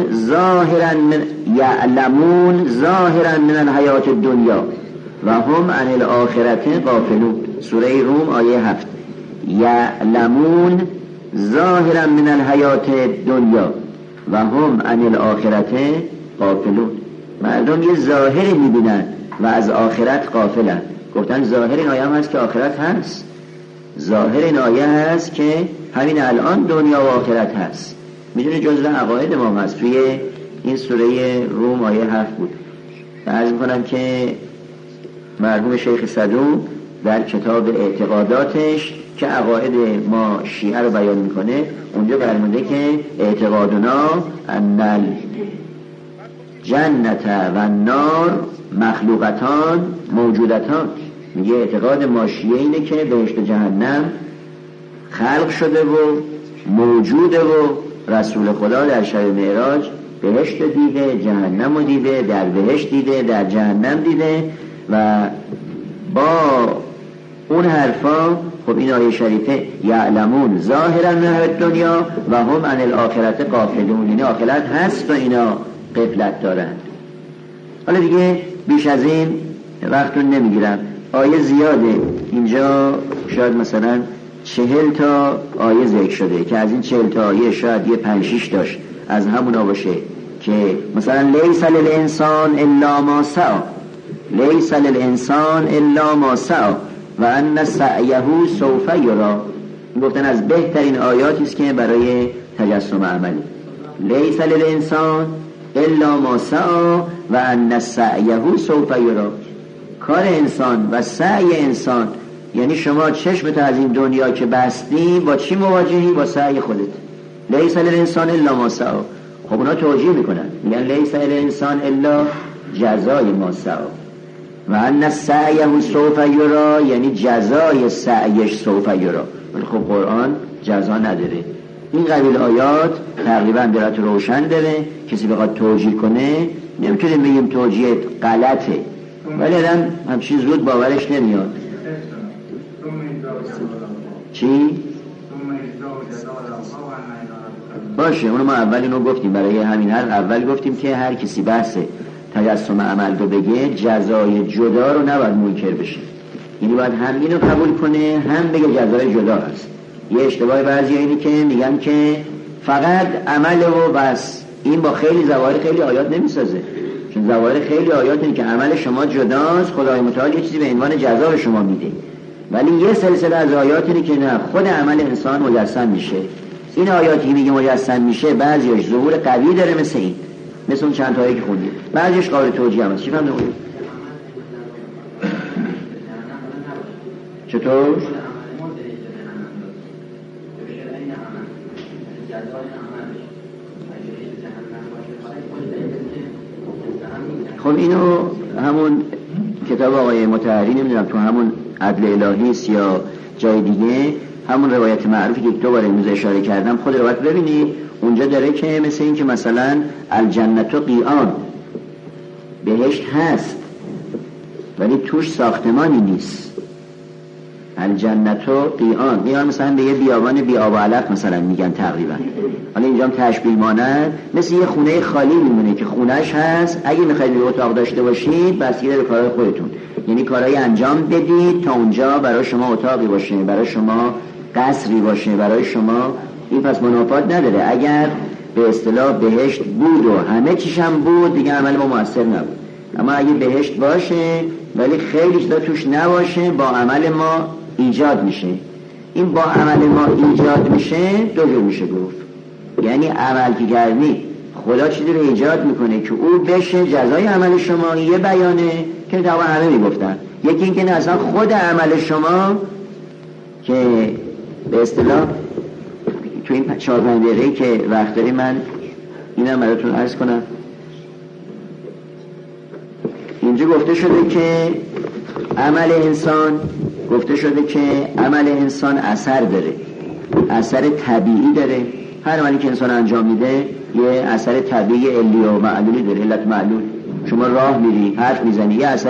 ظاهرا من الحیات الدنیا و هم عن الاخرة غافلون. سوره روم آیه 7. یعلمون ظاهرا من الحیات الدنیا و هم عن الاخرة غافلون. مردم یه ظاهری میبینن و از آخرت غافلن. گفتن ظاهر این آیه هم هست که آخرت هست، ظاهر این آیه هست که همین الان دنیا و آخرت هست. میدونه جزء عقاید ما هست. توی این سوره روم آیه 7 بود. عرض میکنم که مرحوم شیخ صدوق در کتاب اعتقاداتش که عقاید ما شیعه رو بیان میکنه اونجا فرموده که اعتقادنا ان الجنت و النار مخلوقتان موجودتان. میگه اعتقاد ما شیعه اینه که بهشت و جهنم خلق شده و موجوده و رسول خدا در شب معراج بهشت دیده، جهنم رو دیده، در بهشت دیده، در جهنم دیده و با اون حرفا خب این آیه شریفه یعلمون ظاهرا من الدنیا و هم عن الاخرة غافلون، یعنی آخرت هست و اینا غفلت دارن. حالا دیگه بیش از این وقتون نمیگیرم، آیه زیاده اینجا، شاید مثلا 40 تا آیه ذکر شده که از این 40 تا آیه شاید یه 5-6 داشت از همونا باشه که مثلا لیس للانسان الا ما سعی، لیس للانسان الا ما سعی و ان سعیه سوف یری. گفتن از بهترین آیاتی است که برای تجسم عملی. لیس للانسان الا ما سعی و ان سعیه سوف یری. کار انسان و سعی انسان، یعنی شما چشمت از این دنیا که بستی با چی مواجهی؟ با سعی خودت. لیس للانسان الا ما سعی. خب اونا توجیه میکنن میگن لیس للانسان الا جزای ما سعی و ان سعیه سوف یری، یعنی جزای سعیش سوف یری. ولی خب قرآن جزا نداره. این قبیل آیات تقریبا درات روشن داره، کسی بخواد توجیه کنه نمیتونیم بگیم توجیه غلطه، ولی الان همچین زود باورش نمیاد. چی؟ باشه، اونو ما اول اینو گفتیم، برای همین اول گفتیم که هر کسی بحث تجسم عمل رو بگه جزای جدا رو نباید منکر بشه، یعنی باید هم اینو قبول کنه هم بگه جزای جدا هست. یه اشتباه بعضی اینه که میگن که فقط عمل و بس، این با خیلی ظواهر خیلی آیات نمیسازه، چون ظواهر خیلی آیات اینه که عمل شما جداست، خدای متعال یه چیزی به عنوان جزا به شما میده، ولی یه سلسله از آیات اینه که نه، خود عمل انسان مجسم میشه. این آیاتی میگه مجسم میشه بعضیش ظهور قوی داره، مثل این، مثل اون چند تایی که خوندیم، بعضیش قابل توجیه هم هست. چی فهمیدید؟ چطور؟ خب اینو همون کتاب آقای مطهری، نمیدونم تو همون عدل الهی است یا جای دیگه، همون روایت معروفی که دو بار امروز اشاره کردم، خود روایت ببینید اونجا داره که مثل این که مثلا الجنت و قیان، بهشت هست ولی توش ساختمانی نیست. الجنت و قیان مثلا به یه بیابان بی آب و علف مثلا میگن تقریبا، حالا اینجا هم تشبیه مانند مثل یه خونه خالی میمونه که خونهش هست، اگه میخواید یه اتاق داشته باشید بسیار به کارهای خودتون، یعنی کارهای انجام بدید تا اونجا برای شما اتاقی باشه، برای شما قصری باشه، برای شما این پس منافات نداره. اگر به اصطلاح بهشت بود و همه چیش هم بود دیگه عمل ما مؤثر نبود، اما اگه بهشت باشه ولی خیلی چیزا توش نباشه با عمل ما ایجاد میشه. این با عمل ما ایجاد میشه دو جور میشه گفت، یعنی عمل که کردی خدا چیزی رو ایجاد میکنه که او بشه جزای عمل شما، یه بیانه که تا همه میگفتن. یکی این که نه، اصلا خود عمل شما که به اصطلاح تو این 4-5 دقیقه‌ای که وقت داری من اینم براتون عرض کنم. اینجا گفته شده که عمل انسان اثر داره، اثر طبیعی داره. هر عملی که انسان انجام میده یه اثر طبیعی علی و معلولی داره، علت معلول. شما راه میری، حرف میزنی، یه اثر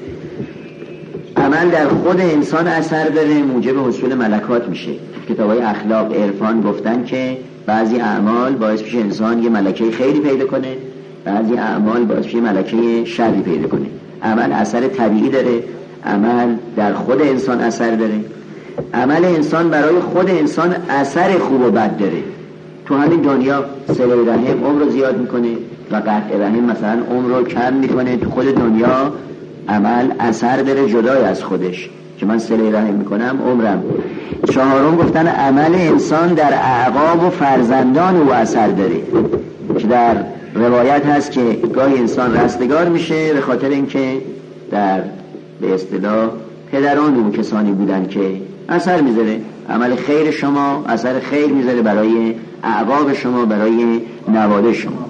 عمل در خود انسان اثر داره، موجب حصول ملکات میشه. کتابای اخلاق عرفان گفتن که بعضی اعمال باعث میشه انسان یه ملکه خیری پیدا کنه، بعضی اعمال باعث میشه ملکه شری پیدا کنه. عمل اثر طبیعی داره، عمل در خود انسان اثر داره. عمل انسان برای خود انسان اثر خوب و بد داره. تو همین دنیا صله رحم عمر رو زیاد میکنه و قطع رحم مثلا عمر رو کم میکنه. تو خود دنیا عمل اثر داره جدای از خودش، که من صله رحم میکنم عمرم. چهارم گفتن عمل انسان در اعقاب و فرزندان او اثر داره، که در روایت هست که گاهی انسان رستگار میشه به خاطر اینکه در به اصطلاح پدران اون کسانی بودن که اثر میذاره. عمل خیر شما اثر خیر میذاره برای اعقاب شما، برای نواده شما.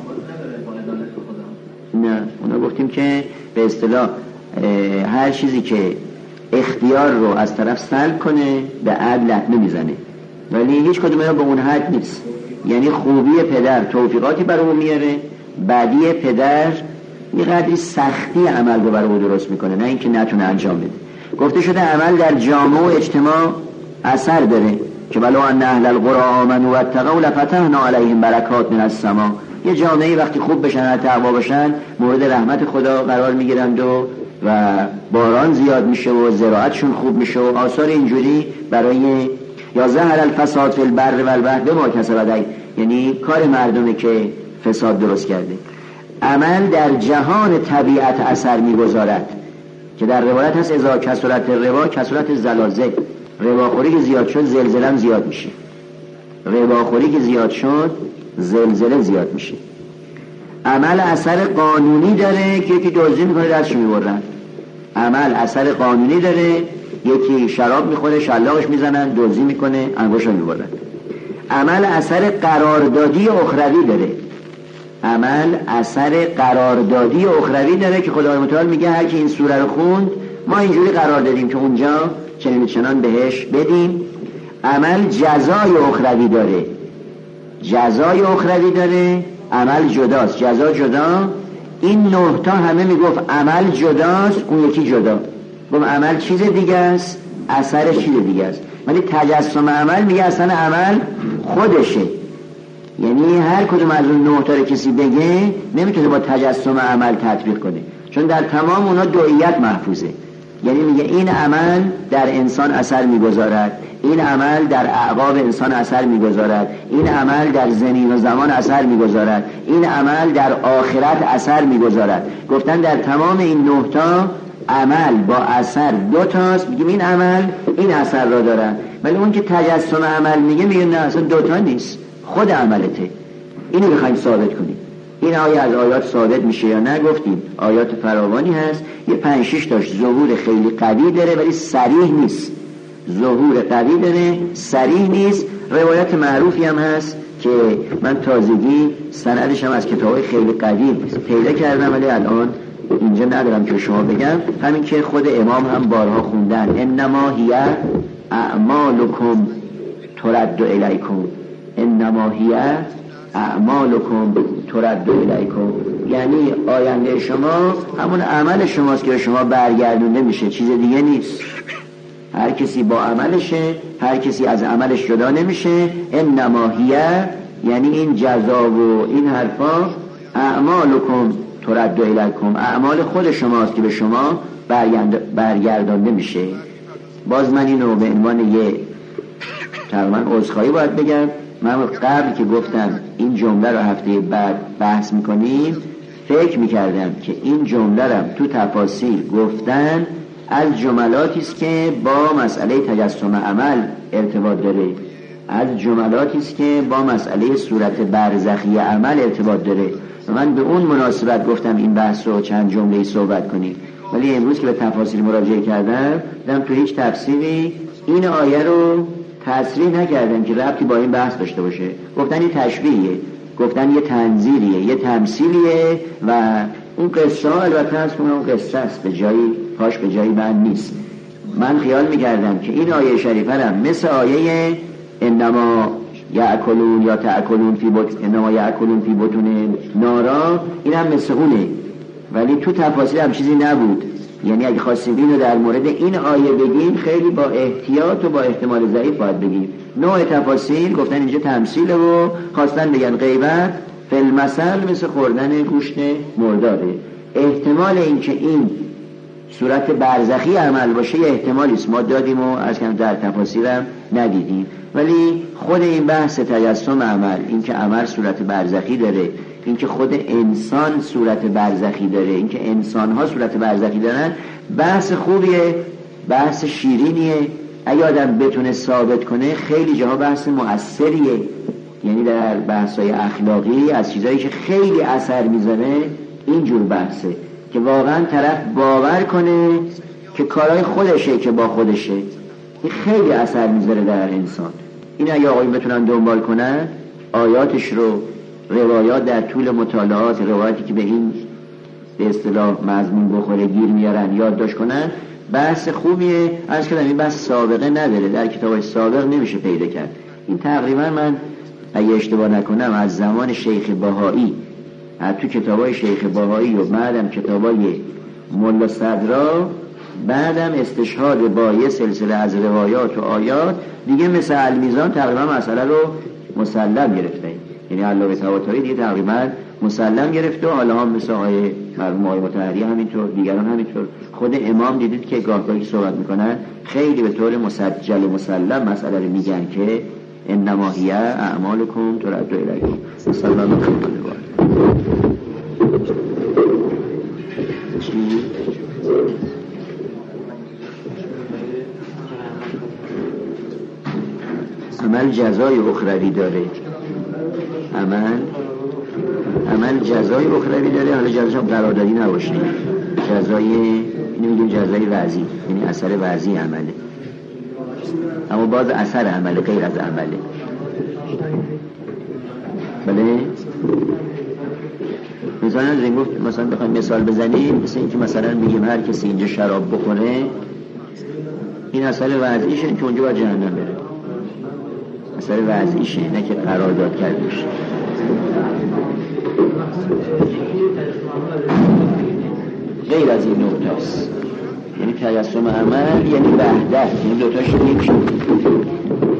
نه، اونا گفتیم که به اصطلاح هر چیزی که اختیار رو از طرف سلب کنه به عدل نمیزنه، ولی هیچ کدوم اینا به اون حد نیست. یعنی خوبی پدر توفیقاتی برای اون میاره، بدی پدر یه قدری سختی عمل رو برای اون درست میکنه، نه اینکه نتونه انجام بده. گفته شده عمل در جامعه و اجتماع اثر داره، که ولو ان اهل القرى آمنوا واتقوا لفتحنا علیهم برکات من السماء. یه جامعه وقتی خوب بشن، تقوا باشن، مورد رحمت خدا قرار میگیرند و باران زیاد میشه و زراعتشون خوب میشه و آثار اینجوری برای یا ظهر الفساد فی البر والبحر بما کسبت اید، یعنی کار مردمه که فساد درست کرده. عمل در جهان طبیعت اثر میگذارد، که در روایت هست اذا کثرت الربا کثرت الزلازل. رباخوری که زیاد شد زلزله هم زیاد میشه. رباخوری که زیاد شد زلزله زیاد میشه. عمل اثر قانونی داره که یکی دزدی میکنه دستش میبرن. عمل اثر قانونی داره، یکی شراب میخوره شلاقش میزنن، دزدی میکنه انگشتش میبرن. عمل اثر قراردادی اخروی داره. عمل اثر قراردادی اخروی داره که خدای متعال میگه هر کی این سوره رو خوند ما اینجوری قرار دادیم که اونجا چنین چنان بهش بدیم. عمل جزای اخروی داره، جزای اخروی داره، عمل جداست، جزا جدا. این 9 تا همه میگفت عمل جداست، اون یکی جدا. گفت عمل چیز دیگه است، اثر چیز دیگه است. ولی تجسم عمل میگه اصلا عمل خودشه. یعنی هر کدوم از اون 9 تا رو کسی بگه نمیتونه با تجسم عمل تطبیق کنه، چون در تمام اونا دوئیت محفوظه. یعنی میگه این عمل در انسان اثر میگذارد، این عمل در اعقاب انسان اثر میگذارد، این عمل در زمین و زمان اثر میگذارد، این عمل در آخرت اثر میگذارد. گفتن در تمام این 9 تا عمل با اثر 2 تاست، میگیم این عمل این اثر را دارد. ولی اون که تجسم عمل میگه نه اصلا 2 تا نیست، خود عملته. اینو میخوایم ثابت کنیم. این آیه از آیات ثابت میشه یا نه؟ گفتیم آیات فراوانی هست، یه 5-6 تاش ظهور خیلی قوی داره ولی صریح نیست. ظهور قوی داره، صریح نیست. روایت معروفی هم هست که من تازگی سندش هم از کتابای خیلی قوی پیدا کردم ولی الان اینجا ندارم که شما بگم. همین که خود امام هم بارها خوندن، انما هی اعمالکم ترد الیکم، انما هی اعمالکم ترد الیکم. یعنی آینده شما همون عمل شماست که شما برگردونده میشه، چیز دیگه نیست. هر کسی با عملشه، هر کسی از عملش جدا نمیشه. انما هی یعنی این جزا و این حرفا، اعمالکم ترد الیکم، اعمال خود شماست که به شما برگردانده میشه. باز من اینو به عنوان یه تقریبا عذرخواهی باید بگم. من قبل که گفتم این جمله رو هفته بعد بحث میکنیم فکر میکردم که این جمله رو تو تفاصیل گفتن از جملاتی است که با مسئله تجسم عمل ارتباط داره، از جملاتی است که با مسئله صورت برزخی عمل ارتباط داره. من به اون مناسبت گفتم این بحث رو چند جمله‌ای صحبت کنیم. ولی امروز که به تفاصیل مراجعه کردم دیدم تو هیچ تفسیری این آیه رو تصریح نکردن که ربطی با این بحث داشته باشه. گفتن یه تشبیهیه، گفتن یه تنظیریه، یه تمثیلیه و اون قصه ها البته هست که اون قصه است، به جایی پاش به جایی من نیست. من خیال میکردم که این آیه شریفه هم مثل آیه انما یأکلون یا تأکلون فی بطون، انما یأکلون فی بطون نارا، این هم مثل اونه. ولی تو تفاصیل هم چیزی نبود. یعنی اگه خواستیم اینو در مورد این آیه بگیم خیلی با احتیاط و با احتمال ضعیف باید بگیم. نوع تفاصیل گفتن اینجا تمثیله و خواستن بگن غیبت فی‌المثل مثل خوردن گوشت مرداره. احتمال اینکه این صورت برزخی عمل باشه یه احتمالی است، ما دادیم و از کم در تفاصیلم ندیدیم. ولی خود این بحث تجسم عمل، این که عمل صورت برزخی داره، این که خود انسان صورت برزخی داره، این که انسان‌ها صورت برزخی دارن، بحث خوبیه، بحث شیرینیه. اگه آدم بتونه ثابت کنه خیلی جاها بحث مؤثریه. یعنی در بحث‌های اخلاقی از چیزایی که خیلی اثر میذاره اینجور بحثه که واقعا طرف باور کنه که کارهای خودشه که با خودشه. این خیلی اثر میذاره در انسان. این اگه آقایون بتونن دنبال کنن آیاتش رو، روایات در طول مطالعات، روایاتی که به این به اصطلاح مضمون بخوره گیر میارن یادداشت کنن، بحث خوبیه. عرض کردم این بحث سابقه نداره، در کتابای سابق نمیشه پیدا کرد. این تقریبا من اگه اشتباه نکنم از زمان شیخ بهایی، تو کتابای شیخ بهایی و بعدم کتابای ملا صدرا، بعدم استشهاد با یه سلسله از روایات و آیات دیگه مثل المیزان تقریبا مسئله رو مسلم گرفته. یعنی علاوه تواتری دیگه تقریبا مسلم گرفته و حالا هم مثل آیه مرحوم آیه مطهری همینطور، دیگران همینطور. خود امام دیدید که گاهی صحبت میکنن خیلی به طور مسجل مسلم مسئله رو میگن که انما هی اعمالکم ترد الیکم. صلی الله علیه و عمل جزای اخروی داره. عمل جزای اخروی داره. حالا جزاش هم قراردادی نباشه، جزای اینو میگیم جزای وضعی، یعنی اثر وضعی عمله، اما باز اثر عمله غیر از عمله. بله مثلا بخوایم مثال بزنیم، مثل اینکه مثلا بگیم هر کسی اینجا شراب بخوره این اثر وضعیشه که اونجا باید جهنم بره. مسئله وضعیشه، نه که قرارداد کرده باشه. غیر از این نقطه است، یعنی تجسم عمل یعنی وحدت، این دوتاش رو یکی.